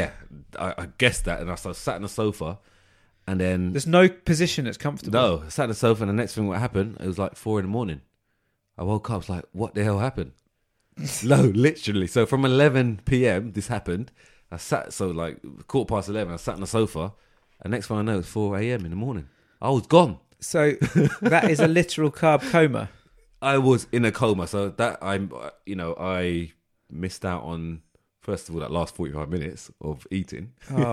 I guessed that, and I sat on the sofa, and then there's no position that's comfortable. No, I sat on the sofa, and the next thing what happened, it was like 4 a.m. I woke up, I was like, what the hell happened? No, literally. So from 11 p.m. this happened. I sat, so like 11:15, I sat on the sofa, and next thing I know, it's 4 a.m. in the morning. I was gone. So that is a literal carb coma. I was in a coma, so that I missed out on, first of all, that last 45 minutes of eating.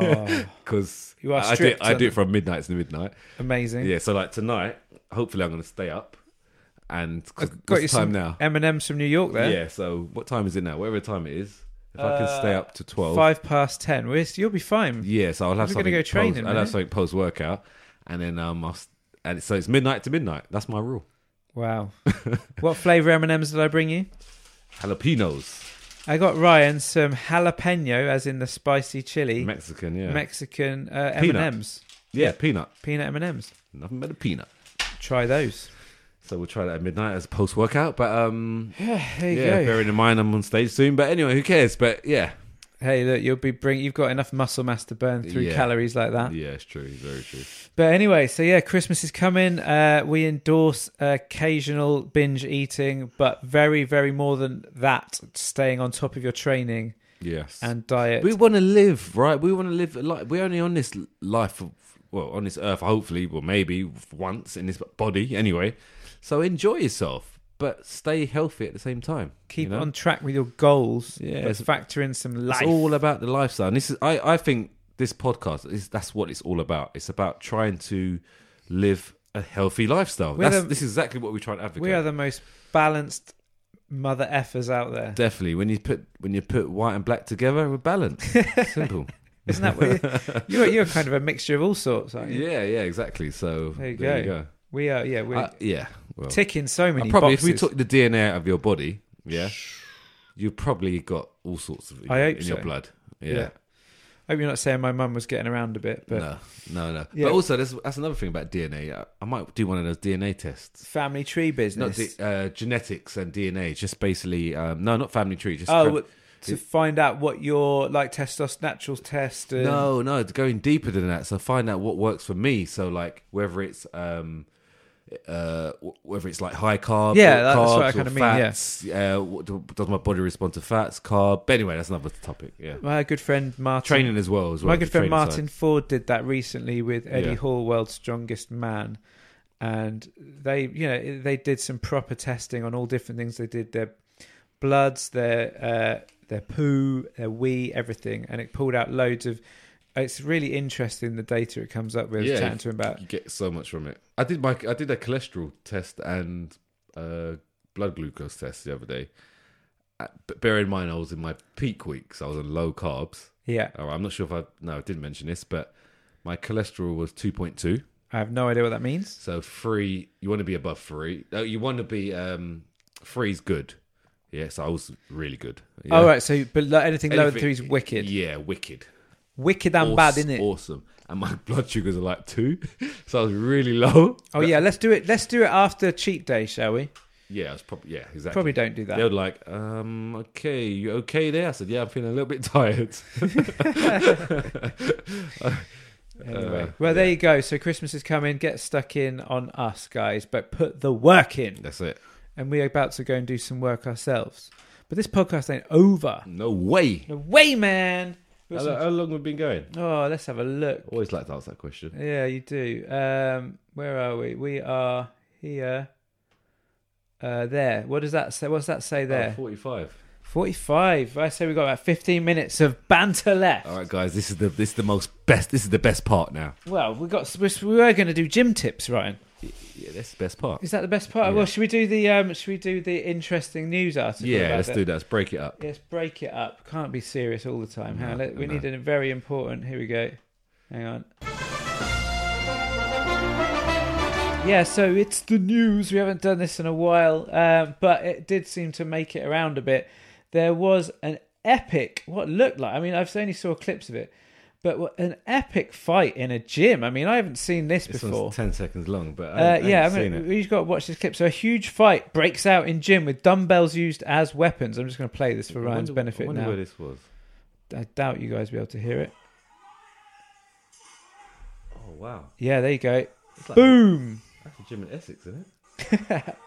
Because I do it from midnight to midnight. Amazing. Yeah, so like tonight, hopefully I'm going to stay up. And I've got you time now? M&M's from New York there. Yeah, so what time is it now? Whatever time it is. If I can stay up to 12. 10:05. You'll be fine. Yeah, so I'll have something. Go training. I'll have something post-workout. And then so it's midnight to midnight. That's my rule. Wow. What flavour M&M's did I bring you? Jalapenos. I got Ryan some jalapeno, as in the spicy chili. Mexican, yeah. Mexican M&M's. Yeah, peanut. Peanut M&M's. Nothing but a peanut. Try those. So we'll try that at midnight as a post-workout. But there you go. Bearing in mind I'm on stage soon. But anyway, who cares? But yeah. Hey, look, you've got enough muscle mass to burn through calories like that. Yeah, it's true. Very true. But anyway, so yeah, Christmas is coming. We endorse occasional binge eating, but very, very more than that, staying on top of your training. Yes. And diet. We want to live, right? We want to live like we're only on this life, on this earth, hopefully, well, maybe once in this body anyway. So enjoy yourself. But stay healthy at the same time. Keep on track with your goals. Yeah, factor in some life. It's all about the lifestyle. And this is, I think, this podcast that's what it's all about. It's about trying to live a healthy lifestyle. This is exactly what we try to advocate. We are the most balanced mother effers out there. Definitely. When you put white and black together, we're balanced. Simple. Isn't that what you're kind of a mixture of all sorts, aren't you? Yeah, exactly. So there you go. We are, we're well, ticking so many probably boxes. If we took the DNA out of your body, you've probably got all sorts of in your blood. Yeah. I hope you're not saying my mum was getting around a bit. But no. Yeah. But also, that's another thing about DNA. I might do one of those DNA tests. Family tree business. Not genetics and DNA. Just basically, not family tree. Just to find out what your natural test. No, going deeper than that. So find out what works for me. So like whether it's like high carb, that's carbs, what I kind of fats, does my body respond to fats, carb? But anyway, that's another topic. Yeah, my good friend Martin, training as well. My good friend Martin Ford did that recently with Eddie Hall, World's Strongest Man, and they did some proper testing on all different things. They did their bloods, their poo, their wee, everything, and it pulled out loads of. It's really interesting the data it comes up with. Chatting to him about, you get so much from it. I did a cholesterol test and blood glucose test the other day. But bear in mind, I was in my peak week, so I was on low carbs. Yeah. All right, I'm not sure if I didn't mention this, but my cholesterol was 2.2. I have no idea what that means. So 3, you want to be above 3. No, you want to be 3's good. Yeah, so I was really good. Yeah. Oh, right. So, but anything lower than 3 is wicked. Yeah, wicked. Wicked and bad, isn't it? Awesome. And my blood sugars are like 2, so I was really low. Oh yeah, let's do it. Let's do it after cheat day, shall we? Yeah, it's probably exactly. Probably don't do that. They were like, okay, you okay there? I said, yeah, I'm feeling a little bit tired. Anyway, there you go. So Christmas is coming. Get stuck in on us, guys, but put the work in. That's it. And we're about to go and do some work ourselves. But this podcast ain't over. No way. No way, man. How long have we been going? Oh, let's have a look. Always like to ask that question. Yeah, you do. Where are we? We are here. There. What does that say? What's that say there? 45. 45. I say we've got about 15 minutes of banter left. All right, guys. This is the best part now. Well, we were going to do gym tips, Ryan. Yeah, that's the best part. Is that the best part? Yeah. Well, should we do the interesting news article? Yeah, let's do that. Let's break it up. Let's break it up. Can't be serious all the time. We No. need a very important. Here we go. Hang on. Yeah, so it's the news. We haven't done this in a while, but it did seem to make it around a bit. There was an epic, what looked like, I mean, I've only saw clips of it, but an epic fight in a gym. I mean, I haven't seen this before. 10 seconds long, but we've got to watch this clip. So a huge fight breaks out in gym with dumbbells used as weapons. I'm just going to play this for Ryan's benefit now. I wonder now. where this was. I doubt you guys will be able to hear it. Oh, wow. Yeah, there you go. Like Boom! That's a gym in Essex, isn't it?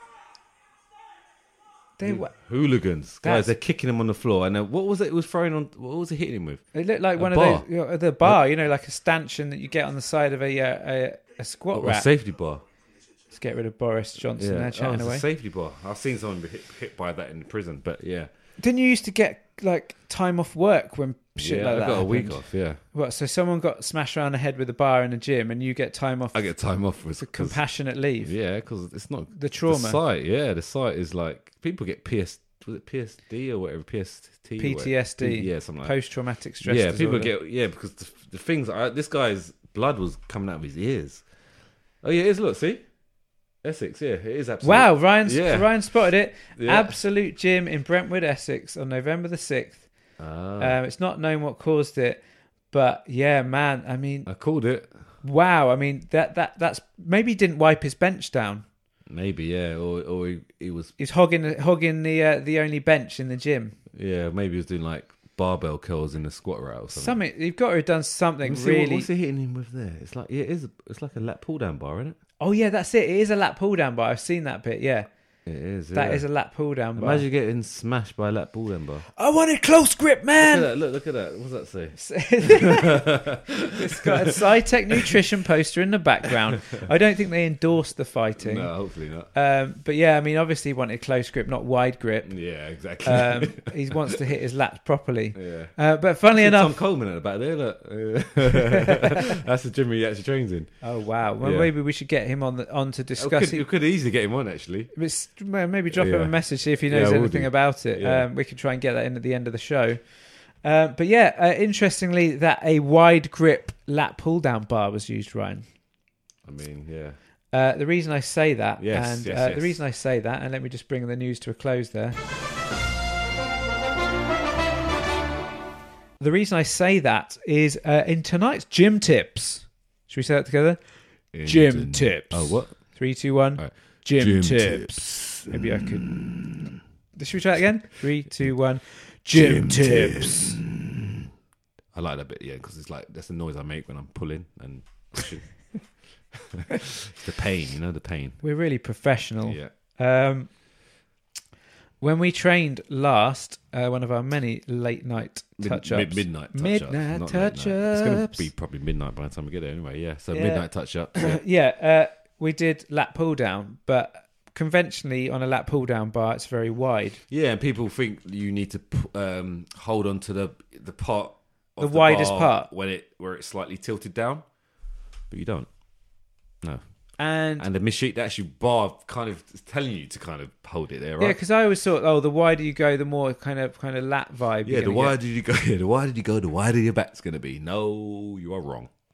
Hooligans, guys! They're kicking him on the floor, and what was it? It was throwing on. What was it hitting him with? It looked like one bar. of those, the bar, like a stanchion that you get on the side of a squat rack. A safety bar. Let's get rid of Boris Johnson there chatting away. A safety bar. I've seen someone be hit by that in prison, but yeah. Didn't you used to get like time off work when shit like that? I got a week happened? off. Yeah. What? So someone got smashed around the head with a bar in a gym, and you get time off. I get time off for compassionate leave. Yeah, because it's not the trauma. The site, the site is like people get Was it PSD or whatever? PST? PTSD. Something like post-traumatic stress disorder. People get because the things. This guy's blood was coming out of his ears. Oh yeah, it is. Look, see. Essex, yeah, it is absolute. Wow, Ryan spotted it. Yeah. Absolute Gym in Brentwood, Essex, on November the 6th. It's not known what caused it, but yeah, man. I mean, I called it. Wow, I mean that's maybe he didn't wipe his bench down. Maybe, yeah, or he's hogging the only bench in the gym. Yeah, maybe he was doing like barbell curls in the squat rack or something. You've got to have done something really. What's he hitting him with there? It's like it's like a lat pull down bar, isn't it? Oh yeah, that's it. It is a lat pull down bar. I've seen that bit. Yeah, it is. That is a lat pull down bar. Imagine getting smashed by a lat pull down bar. I want a close grip, man. Look at that. What does that say? It's got a SciTech Nutrition poster in the background. I don't think they endorsed the fighting. No, hopefully not. But yeah, I mean, obviously he wanted close grip, not wide grip. Yeah, exactly. He wants to hit his lats properly. Yeah. But funnily enough, Tom Coleman at the back there. Look, that's the gym he actually trains in. Oh wow! Well, maybe we should get him on to discuss. We could easily get him on actually. Maybe drop him a message, see if he knows anything about it. Yeah. We could try and get that in at the end of the show. But yeah, interestingly, that a wide grip lat pull down bar was used, Ryan. I mean, yeah. The reason I say that, yes. The reason I say that, and let me just bring the news to a close there. The reason I say that is in tonight's gym tips. Should we say that together? Gym tips. Oh, what? 3, 2, 1. Right. Gym tips. Maybe I could. Should we try it again? 3, 2, 1. Gym tips. I like that bit, yeah, because it's like that's the noise I make when I'm pulling and pushing. It's the pain, the pain. We're really professional. Yeah. When we trained last, one of our many late night touch-ups. Midnight touch-ups. It's going to be probably midnight by the time we get there anyway, yeah. So midnight touch-up. Yeah, we did lat pull-down, but conventionally on a lat pull-down bar, it's very wide. Yeah, and people think you need to hold on to the part of the widest part where it's slightly tilted down, but you don't. No. And the machine, the actual bar, kind of is telling you to kind of hold it there, right? Yeah, because I always thought, the wider you go, the more kind of lat vibe. Yeah, the wider you go, the wider your back's going to be. No, you are wrong.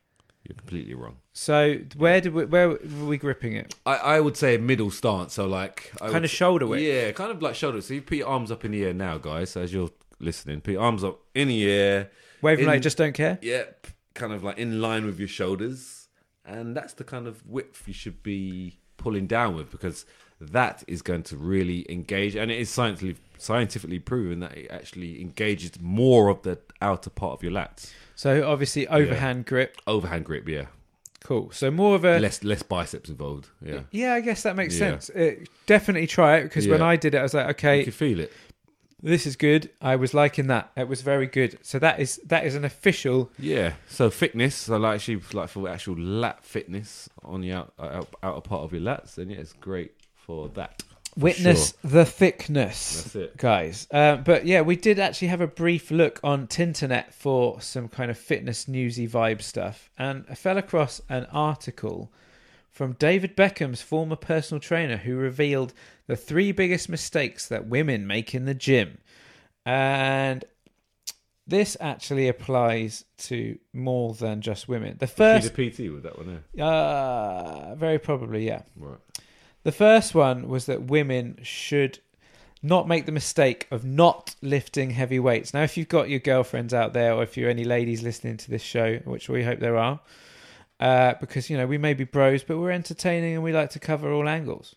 You're completely wrong. So where were we gripping it? I would say a middle stance. So like kind of shoulder width. Yeah, kind of like shoulder. So you put your arms up in the air now, guys. As you're listening, put your arms up in the air, waving like just don't care. Yep, kind of like in line with your shoulders, and that's the kind of width you should be pulling down with, because that is going to really engage, and it is scientifically proven that it actually engages more of the outer part of your lats. So obviously overhand grip. Overhand grip, yeah. Cool. So more of a less biceps involved. Yeah. Yeah, I guess that makes sense. Definitely try it, because when I did it, I was like, okay, you can feel it. This is good. I was liking that. It was very good. So that is an official. Yeah. So fitness. So like for actual lat fitness on the outer part of your lats, then it's great for that. Witness the thickness. That's it, guys. But yeah, we did actually have a brief look on Tinternet for some kind of fitness newsy vibe stuff, and I fell across an article from David Beckham's former personal trainer, who revealed the 3 biggest mistakes that women make in the gym. And this actually applies to more than just women. The first... She's a PT with that one there? Very probably, yeah. Right. The first one was that women should not make the mistake of not lifting heavy weights. Now, if you've got your girlfriends out there, or if you're any ladies listening to this show, which we hope there are, because, we may be bros, but we're entertaining and we like to cover all angles.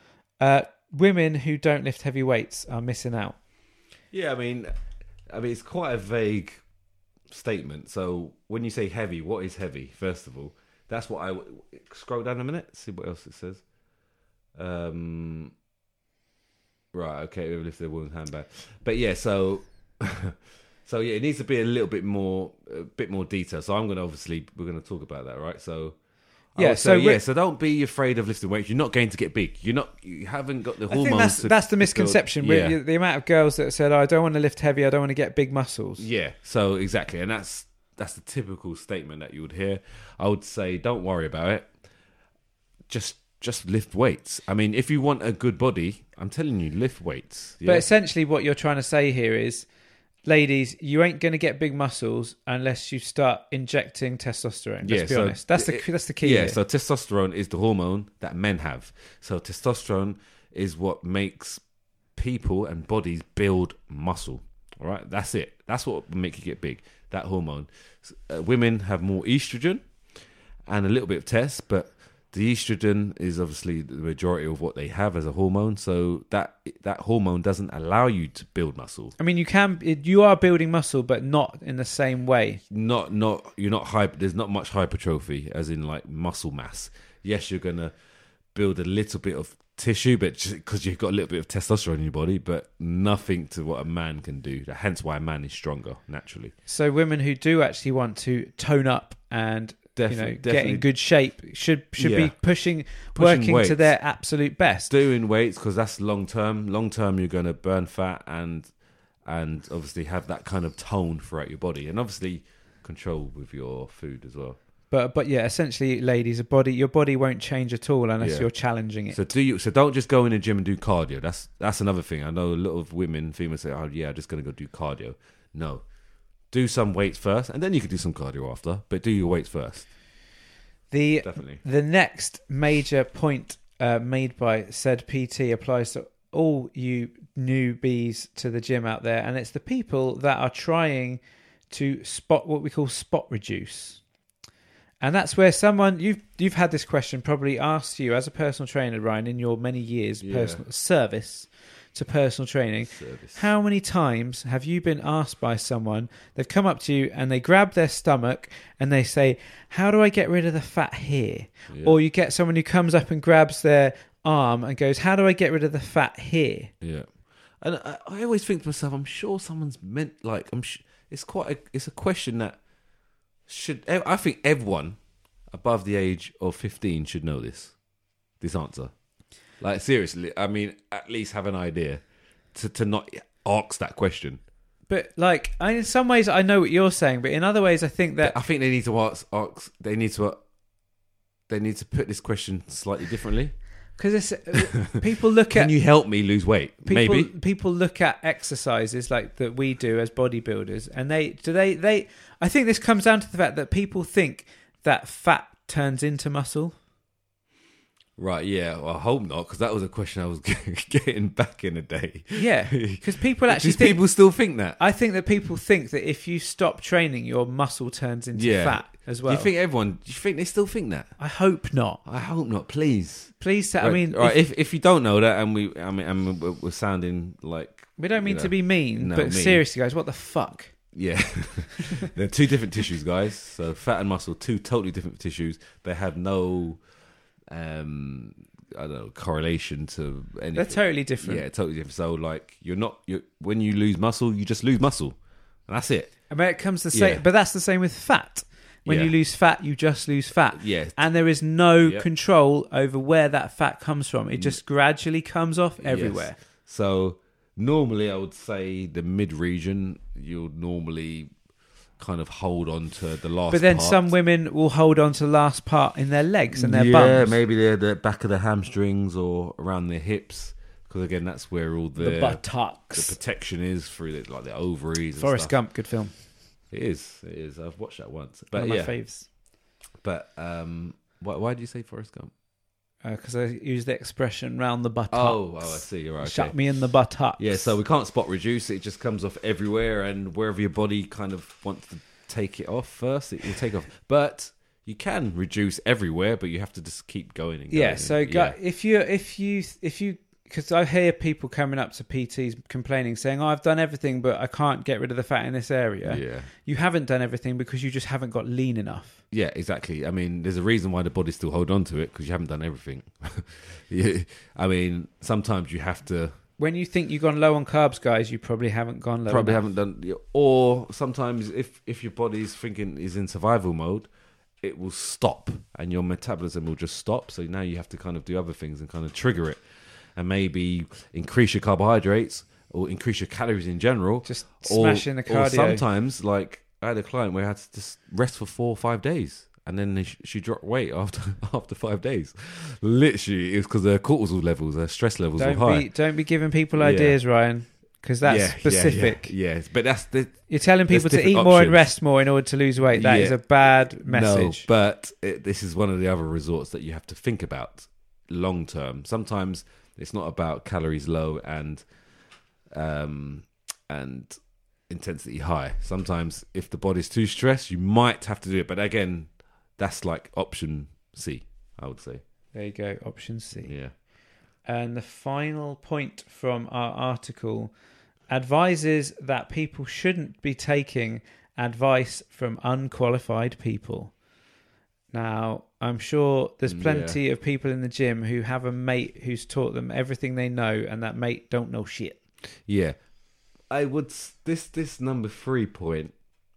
Women who don't lift heavy weights are missing out. Yeah, I mean, it's quite a vague statement. So when you say heavy, what is heavy? First of all, that's what I scroll down a minute, see what else it says. Right, okay, lift the woman's handbag, but yeah, so it needs to be a little bit more detail. So we're gonna talk about that, right? So so don't be afraid of lifting weights. You're not going to get big. You haven't got the hormones. I think that's the misconception. Yeah. The amount of girls that said, I don't want to lift heavy, I don't want to get big muscles. Yeah, so exactly, and that's the typical statement that you would hear. I would say, don't worry about it. Just lift weights. I mean, if you want a good body, I'm telling you, lift weights. Yeah? But essentially what you're trying to say here is, ladies, you ain't going to get big muscles unless you start injecting testosterone. Let's be honest. That's the key. Yeah, here. So testosterone is the hormone that men have. So testosterone is what makes people and bodies build muscle. All right? That's it. That's what will make you get big, that hormone. Women have more estrogen and a little bit of test, but the estrogen is obviously the majority of what they have as a hormone, so that hormone doesn't allow you to build muscle. I mean, you are building muscle, but not in the same way. You're not hyper. There's not much hypertrophy, as in like muscle mass. Yes, you're gonna build a little bit of tissue, but just because you've got a little bit of testosterone in your body, but nothing to what a man can do. Hence, why a man is stronger naturally. So, women who do actually want to tone up and definitely get in good shape should be pushing working weights to their absolute best, doing weights, because that's long term you're going to burn fat and obviously have that kind of tone throughout your body, and obviously control with your food as well. But yeah, essentially, ladies, your body won't change at all unless you're challenging it. So don't just go in the gym and do cardio. That's another thing. I know a lot of females say, oh yeah, I'm just going to go do cardio. No. Do some weights first, and then you can do some cardio after. But do your weights first. Definitely. The next major point made by said PT applies to all you newbies to the gym out there, and it's the people that are trying to what we call spot reduce. And that's where someone you've had this question probably asked you as a personal trainer, Ryan, in your many years personal service to personal training. How many times have you been asked by someone, they've come up to you and they grab their stomach and they say, how do I get rid of the fat here? Yeah. Or you get someone who comes up and grabs their arm and goes, how do I get rid of the fat here? Yeah. And I always think to myself, I'm sure someone's meant, like, it's a question that I think everyone above the age of 15 should know this answer. Like, seriously, I mean, at least have an idea to not ask that question. But, like, in some ways I know what you're saying, but in other ways I think that... I think they need to ask they need to put this question slightly differently. Because people look at... Can you help me lose weight? Maybe. People look at exercises like that we do as bodybuilders, and I think this comes down to the fact that people think that fat turns into muscle? Right, yeah. Well, I hope not, because that was a question I was getting back in the day. Yeah, because people actually Does people still think that? I think that people think that if you stop training, your muscle turns into fat as well. Do you think they still think that? I hope not. I hope not, please. Please, Right, I mean... right, if you don't know that, and we're sounding like... We don't mean to be mean, but seriously, guys, what the fuck? Yeah. They're two different tissues, guys. So fat and muscle, two totally different tissues. They have no... I don't know, correlation to anything. They're totally different. Yeah, totally different. So like when you lose muscle, you just lose muscle. And that's it. I mean, it comes the same, but that's the same with fat. When you lose fat, you just lose fat. Yeah. And there is no control over where that fat comes from. It just gradually comes off everywhere. Yes. So normally I would say the mid region, you'll normally kind of hold on to the last part. But then some women will hold on to the last part in their legs and their bums. Yeah, maybe they're the back of the hamstrings or around their hips. Because again, that's where all the buttocks, the protection is through like the ovaries. Forrest and stuff. Gump, good film. It is. I've watched that once. But One of my faves. But why do you say Forrest Gump? Because I use the expression round the buttocks. Oh, I see. You're right. Shut me in the buttocks. Yeah, so we can't spot reduce. It just comes off everywhere, and wherever your body kind of wants to take it off first, it will take off. But you can reduce everywhere, but you have to just keep going. And going. Yeah. So if you, because I hear people coming up to PTs complaining, saying, "Oh, I've done everything, but I can't get rid of the fat in this area." Yeah. You haven't done everything because you just haven't got lean enough. Yeah, exactly. I mean, there's a reason why the body's still hold on to it, because you haven't done everything. I mean, sometimes you have to... When you think you've gone low on carbs, guys, you probably haven't gone low Probably enough. haven't done... Or sometimes if your body's thinking is in survival mode, it will stop and your metabolism will just stop. So now you have to kind of do other things and kind of trigger it. And maybe increase your carbohydrates or increase your calories in general. Just smash in the cardio. Or sometimes, like... I had a client where I had to just rest for 4 or 5 days, and then she dropped weight after 5 days. Literally, it was because their cortisol levels, their stress levels were high. Don't be giving people ideas, Ryan, because that's specific. Yeah, but you're telling people to eat more and rest more in order to lose weight. That is a bad message. No, but this is one of the other resorts that you have to think about long term. Sometimes it's not about calories low and intensity high. Sometimes if the body's too stressed, you might have to do it, but again, that's like option C, I would say. There you go, option C. Yeah. And the final point from our article advises that people shouldn't be taking advice from unqualified people. Now, I'm sure there's plenty of people in the gym who have a mate who's taught them everything they know, and that mate don't know shit. Yeah. I would this number 3 point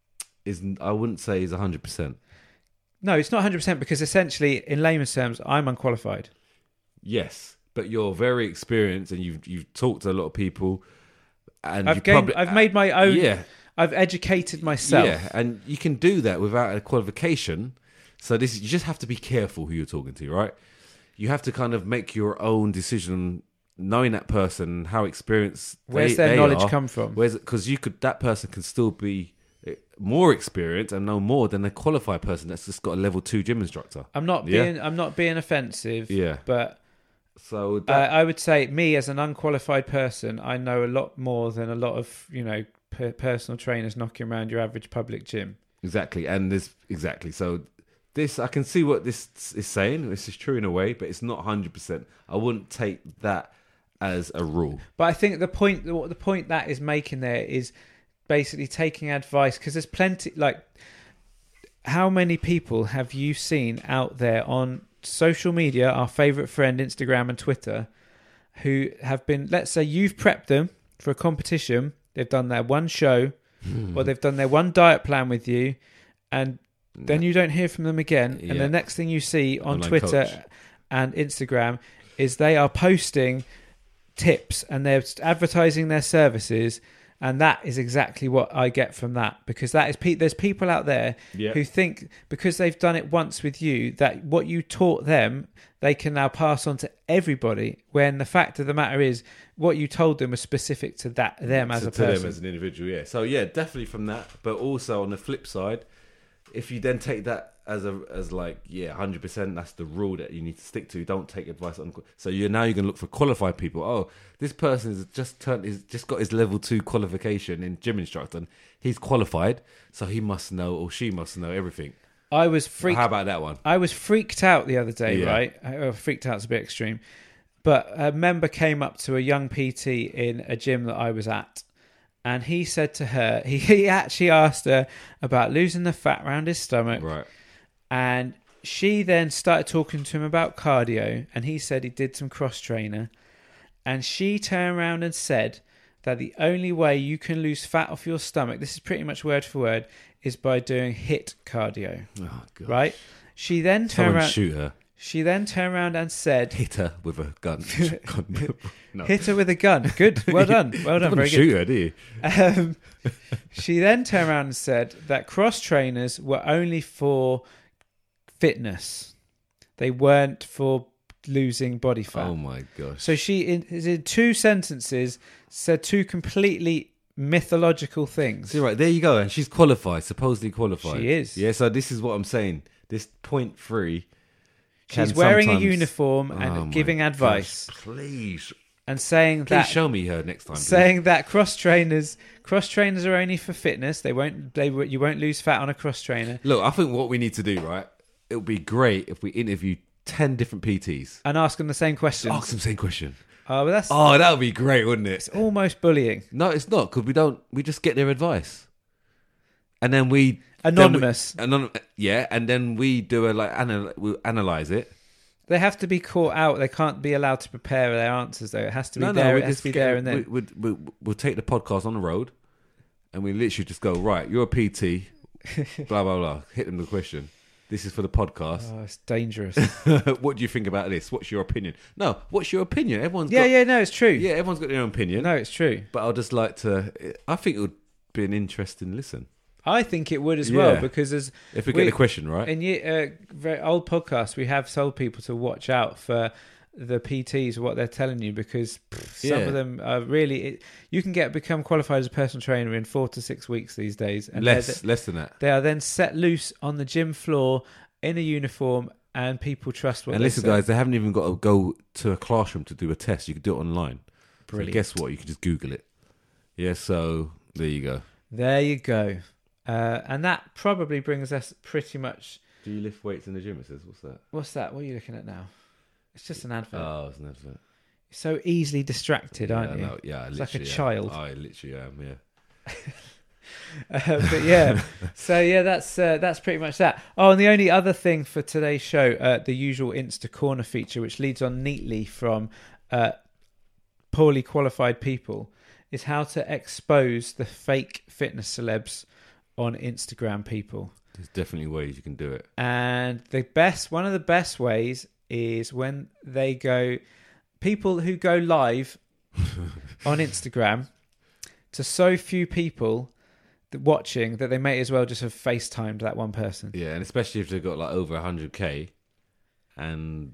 I wouldn't say is 100%. No, it's not 100% because essentially, in layman's terms, I'm unqualified. Yes, but you're very experienced and you've talked to a lot of people, and I've made my own. Yeah, I've educated myself. Yeah, and you can do that without a qualification. So you just have to be careful who you're talking to, right? You have to kind of make your own decision. Knowing that person, how experienced where's their knowledge come from? Because that person can still be more experienced and know more than a qualified person that's just got a level 2 gym instructor. I'm not being offensive. Yeah, but so I would say me as an unqualified person, I know a lot more than a lot of personal trainers knocking around your average public gym. Exactly, and so. This I can see what this is saying. This is true in a way, but it's not 100%. I wouldn't take that as a rule. But I think the point that is making there is basically taking advice, because there's plenty. Like, how many people have you seen out there on social media, our favourite friend, Instagram and Twitter, who have been, let's say you've prepped them for a competition, they've done their one show, or they've done their one diet plan with you, and then you don't hear from them again. And the next thing you see on Online Twitter coach. and Instagram is they are posting tips and they're advertising their services. And that is exactly what I get from that, because that is there's people out there who think because they've done it once with you that what you taught them they can now pass on to everybody, when the fact of the matter is what you told them was specific to them as a person. To them as an individual, yeah. So yeah, definitely from that. But also on the flip side, if you then take that as like 100%. That's the rule that you need to stick to. Don't take advice on. So you're gonna look for qualified people. Oh, this person has just got his level 2 qualification in gym instructor. And he's qualified, so he must know or she must know everything. I was freaked. How about that one? I was freaked out the other day. Right, freaked out's a bit extreme, but a member came up to a young PT in a gym that I was at. And he said to her, he actually asked her about losing the fat around his stomach. Right. And she then started talking to him about cardio. And he said he did some cross trainer. And she turned around and said that the only way you can lose fat off your stomach, this is pretty much word for word, is by doing HIIT cardio. Oh, God. Right? She then turned around. Shoot her. She then turned around and said... Hit her with a gun. No. Hit her with a gun. Good. Well done. Well done. Very good. Shoot her, do you? She then turned around and said that cross trainers were only for fitness. They weren't for losing body fat. Oh, my gosh. So she, in 2 sentences, said 2 completely mythological things. See, right, there you go. And she's qualified, supposedly qualified. She is. Yeah, so this is what I'm saying. This 0.3... She's wearing a uniform and giving advice. Gosh, please. And saying Please that... show me her next time. Saying that cross trainers are only for fitness. You won't lose fat on a cross trainer. Look, I think what we need to do, right? It would be great if we interview 10 different PTs. And ask them the same questions. Ask them the same question. Oh, but that would be great, wouldn't it? It's almost bullying. No, it's not, because we just get their advice. And then we... Anonymous. And then we do we analyse it. They have to be caught out. They can't be allowed to prepare their answers, though. It has to be there. It has to be there and then. We'll take the podcast on the road, and we literally just go, right, you're a PT, blah, blah, blah. Hit them the question. This is for the podcast. Oh, it's dangerous. What do you think about this? What's your opinion? No, what's your opinion? No, it's true. Yeah, everyone's got their own opinion. No, it's true. But I'd just like to... I think it would be an interesting listen. I think it would as well, because if we get the question right. In very old podcasts, we have told people to watch out for the PTs, what they're telling you, because some of them are really... you can become qualified as a personal trainer in 4 to 6 weeks these days. And less than that. They are then set loose on the gym floor in a uniform, and people trust what they say. And listen, guys, they haven't even got to go to a classroom to do a test. You can do it online. Brilliant. So guess what? You can just Google it. Yeah, so there you go. There you go. And that probably brings us pretty much... Do you lift weights in the gym? It says, what's that? What's that? What are you looking at now? It's just an advert. Oh, it's an advert. You're so easily distracted, aren't you? No, yeah, it's like a child. I literally am, yeah. But yeah, so yeah, that's pretty much that. Oh, and the only other thing for today's show, the usual Insta Corner feature, which leads on neatly from poorly qualified people, is how to expose the fake fitness celebs on Instagram people. There's definitely ways you can do it. And one of the best ways is when they go, people who go live on Instagram to so few people watching that they may as well just have FaceTimed that one person. Yeah, and especially if they've got like over 100k and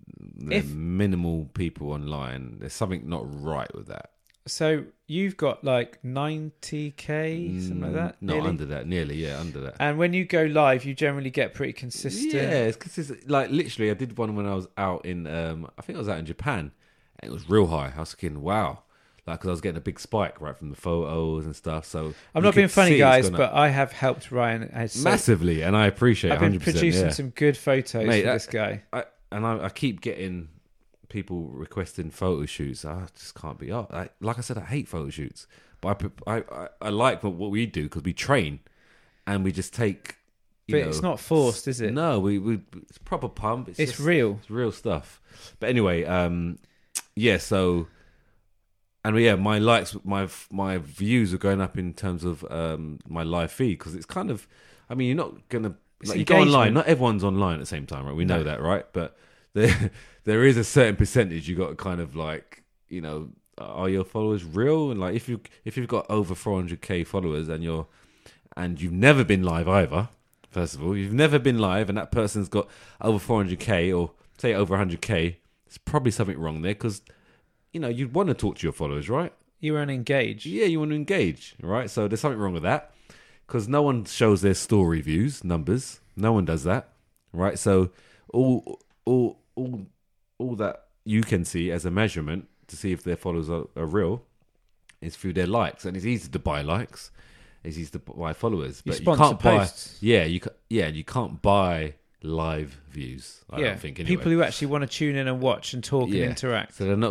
minimal people online, there's something not right with that. So you've got like 90k, something like that? No, nearly? Under that. And when you go live, you generally get pretty consistent. Yeah, it's consistent. Like literally, I did one when I was out in, I think I was out in Japan, and it was real high. I was thinking, wow. Like, because I was getting a big spike right from the photos and stuff. So I'm not being funny, guys, but I have helped Ryan massively, and I appreciate it. I've been producing some good photos for this guy. I keep getting people requesting photo shoots. I just can't be up. Like I said, I hate photo shoots, but I like what we do because we train and we just take. But it's not forced, is it? No, we it's proper pump. It's real. It's real stuff. But anyway, yeah. So, and yeah, my likes, my views are going up in terms of my live feed because it's kind of. I mean, you're not gonna you go online. Not everyone's online at the same time, right? We know that, right? But there is a certain percentage you got to kind of like, are your followers real? And like if you've got over 400k followers and you've never been live either. First of all, you've never been live, and that person's got over 400k or say over 100k. There's probably something wrong there because you'd want to talk to your followers, right? You want to engage. Yeah, you want to engage, right? So there's something wrong with that because no one shows their story views numbers. No one does that, right? So all that you can see as a measurement to see if their followers are real is through their likes, and it's easy to buy likes. It's easy to buy followers, but you can't posts. you can't buy live views. I don't think anyway. People who actually want to tune in and watch and talk and interact. So they're not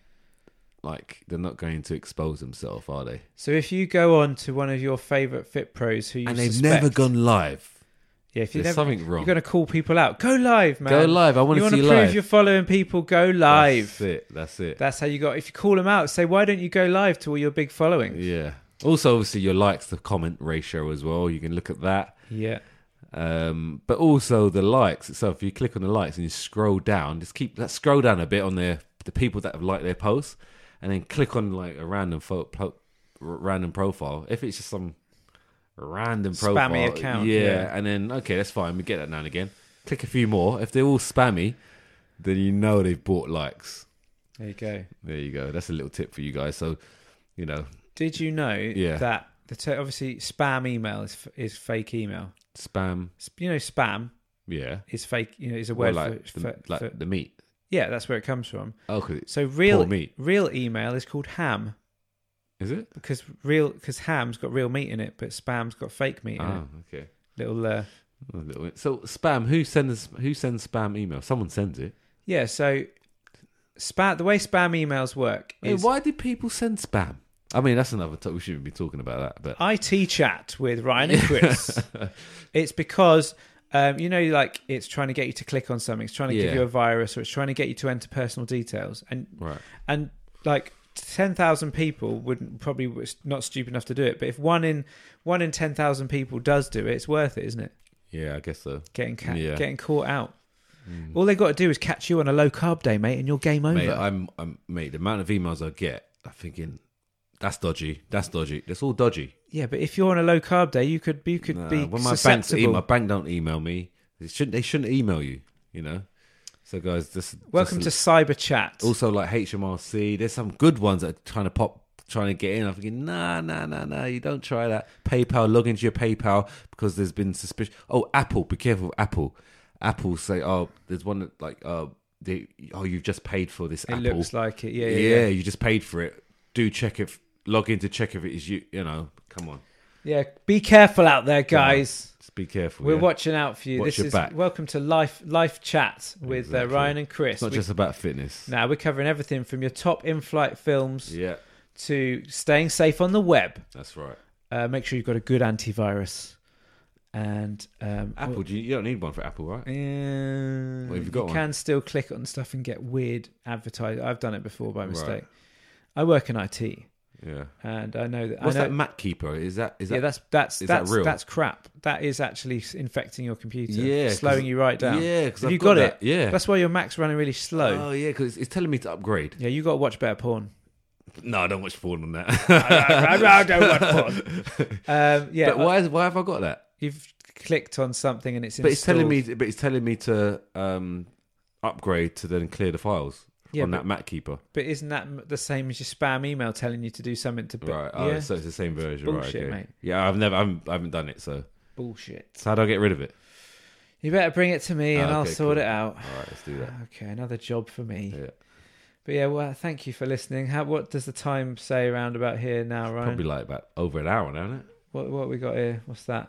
going to expose themselves, are they? So if you go on to one of your favourite fit pros who you and they've suspect, never gone live. Yeah, if there's something wrong. You're going to call people out. Go live, man. Go live. I want to see you live. You want to prove you're following people. Go live. That's it. That's how you got. If you call them out, say, why don't you go live to all your big following? Yeah. Also, obviously, your likes to comment ratio as well. You can look at that. Yeah. But also the likes. So if you click on the likes and you scroll down, scroll down a bit on the people that have liked their posts, and then click on like a random profile. If it's just some random profile, spammy account, and then okay, that's fine. We get that now and again. Click a few more. If they're all spammy, then you know they've bought likes. There you go. There you go. That's a little tip for you guys. So, you know. Did you know that obviously spam email is fake email? Spam. Spam. Yeah. Is fake. Is a word for the meat. Yeah, that's where it comes from. Okay. So real email is called ham. Is it? Because ham's got real meat in it, but spam's got fake meat in it. Okay. Little. So spam. Who sends spam email? Someone sends it. Yeah. So spam. The way spam emails work is. Why do people send spam? I mean, that's another topic. We shouldn't be talking about that. But IT chat with Ryan and Chris. It's because. It's trying to get you to click on something. It's trying to give you a virus, or it's trying to get you to enter personal details. And like 10,000 people probably not stupid enough to do it. But if one in 10,000 people does do it, it's worth it, isn't it? Yeah, I guess so. Getting caught out. All they got to do is catch you on a low carb day, mate, and you're game over. Mate, the amount of emails I get, I'm thinking. That's dodgy. That's all dodgy. Yeah, but if you're on a low carb day, you could be when susceptible. my bank don't email me. They shouldn't email you. You know. So guys, welcome to Cyber Chat. Also, like HMRC, there's some good ones that are trying to get in. I'm thinking, nah, you don't try that. PayPal, log into your PayPal because there's been suspicion. Oh, Apple, be careful of Apple. Apple say, there's one that like, you've just paid for this. It Apple. Looks like it. Yeah, you just paid for it. Do check if. Log in to check if it is you. You know, come on. Yeah, be careful out there, guys. Just be careful. We're watching out for you. Watch your back. Welcome to Life Chat with Ryan and Chris. It's not just about fitness. Now we're covering everything from your top in-flight films, to staying safe on the web. That's right. Make sure you've got a good antivirus. And Apple, you don't need one for Apple, right? Yeah, well, you can still click on stuff and get weird advertising. I've done it before by mistake. Right. I work in IT. Yeah, and I know that. What's that MacKeeper? Is that that's real? That's crap. That is actually infecting your computer. Yeah, slowing you right down. Yeah, because you got it. Yeah, that's why your Mac's running really slow. Oh yeah, because it's telling me to upgrade. Yeah, you got to watch better porn. No, I don't watch porn on that. I don't watch porn. But why have I got that? You've clicked on something and it's installed. But it's telling me to upgrade to then clear the files. On that MacKeeper. But isn't that the same as your spam email telling you to do something to... Right, so it's the same version. Bullshit, right, okay. mate. Yeah, I haven't done it, so... Bullshit. So how do I get rid of it? You better bring it to me and I'll sort it out. All right, let's do that. Okay, another job for me. Yeah. But yeah, well, thank you for listening. What does the time say around about here now, Ryan? Probably like about over an hour now, isn't it? What we got here? What's that?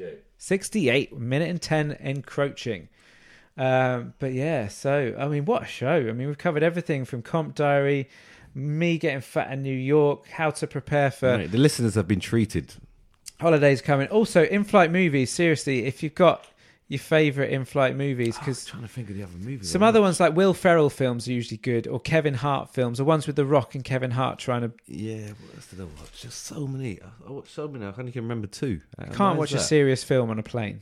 68. 1 minute and 10 encroaching. But yeah, so I mean, what a show. I mean, we've covered everything from Comp Diary, me getting fat in New York, how to prepare for... Mate, the listeners have been treated. Holidays coming. Also, in-flight movies, seriously, if you've got your favourite in-flight movies... Because I'm trying to think of the other movies. Some other ones like Will Ferrell films are usually good, or Kevin Hart films, or ones with The Rock and Kevin Hart trying to... Yeah, what else did I watch? Just so many. I watched so many, I can't even remember two. Can't watch a serious film on a plane.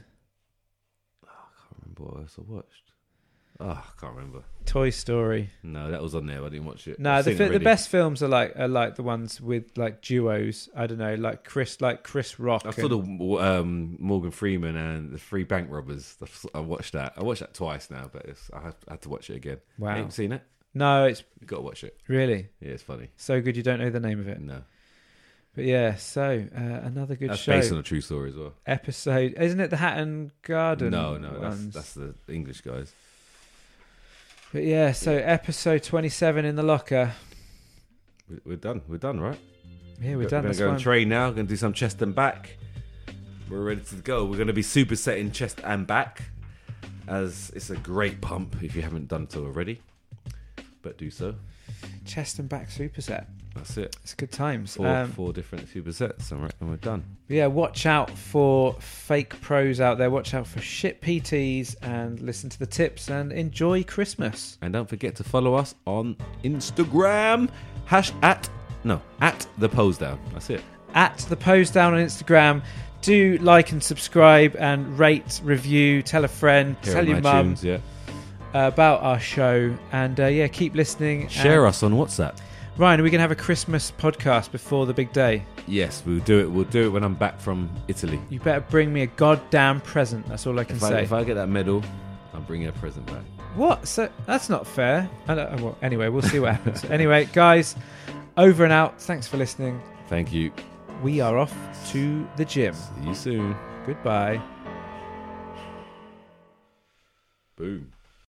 What else I watched? Oh, I can't remember. Toy Story. No, that was on there. I didn't watch it. No, the best films are like the ones with like duos. I don't know, like Chris Rock. I saw the Morgan Freeman and the Three Bank Robbers. I watched that. I watched that twice now, but I had to watch it again. Wow, you haven't seen it? No, you got to watch it. Really? Yeah, it's funny. So good you don't know the name of it. No. But yeah, so another good That's show. based on a true story as well. Episode, isn't it the Hatton Garden? No, that's the English guys. But yeah, so episode 27 in the locker. We're done. We're done, right? Yeah, we're done. We're going to go and train now. We're going to do some chest and back. We're ready to go. We're going to be supersetting chest and back, as it's a great pump if you haven't done so already. But do so. Chest and back superset. That's it. It's good times. Four different supersets, and we're done. Yeah, watch out for fake pros out there. Watch out for shit PTs, and listen to the tips and enjoy Christmas. And don't forget to follow us on Instagram. At the pose down. That's it. At the pose down on Instagram. Do like and subscribe and rate, review, tell a friend, tell your mum about our show, and keep listening. Share us on WhatsApp. Ryan, are we going to have a Christmas podcast before the big day? Yes, we'll do it. We'll do it when I'm back from Italy. You better bring me a goddamn present. That's all I can say. If I get that medal, I'll bring you a present back. What? So that's not fair. Anyway, we'll see what happens. Anyway, guys, over and out. Thanks for listening. Thank you. We are off to the gym. See you soon. Goodbye. Boom.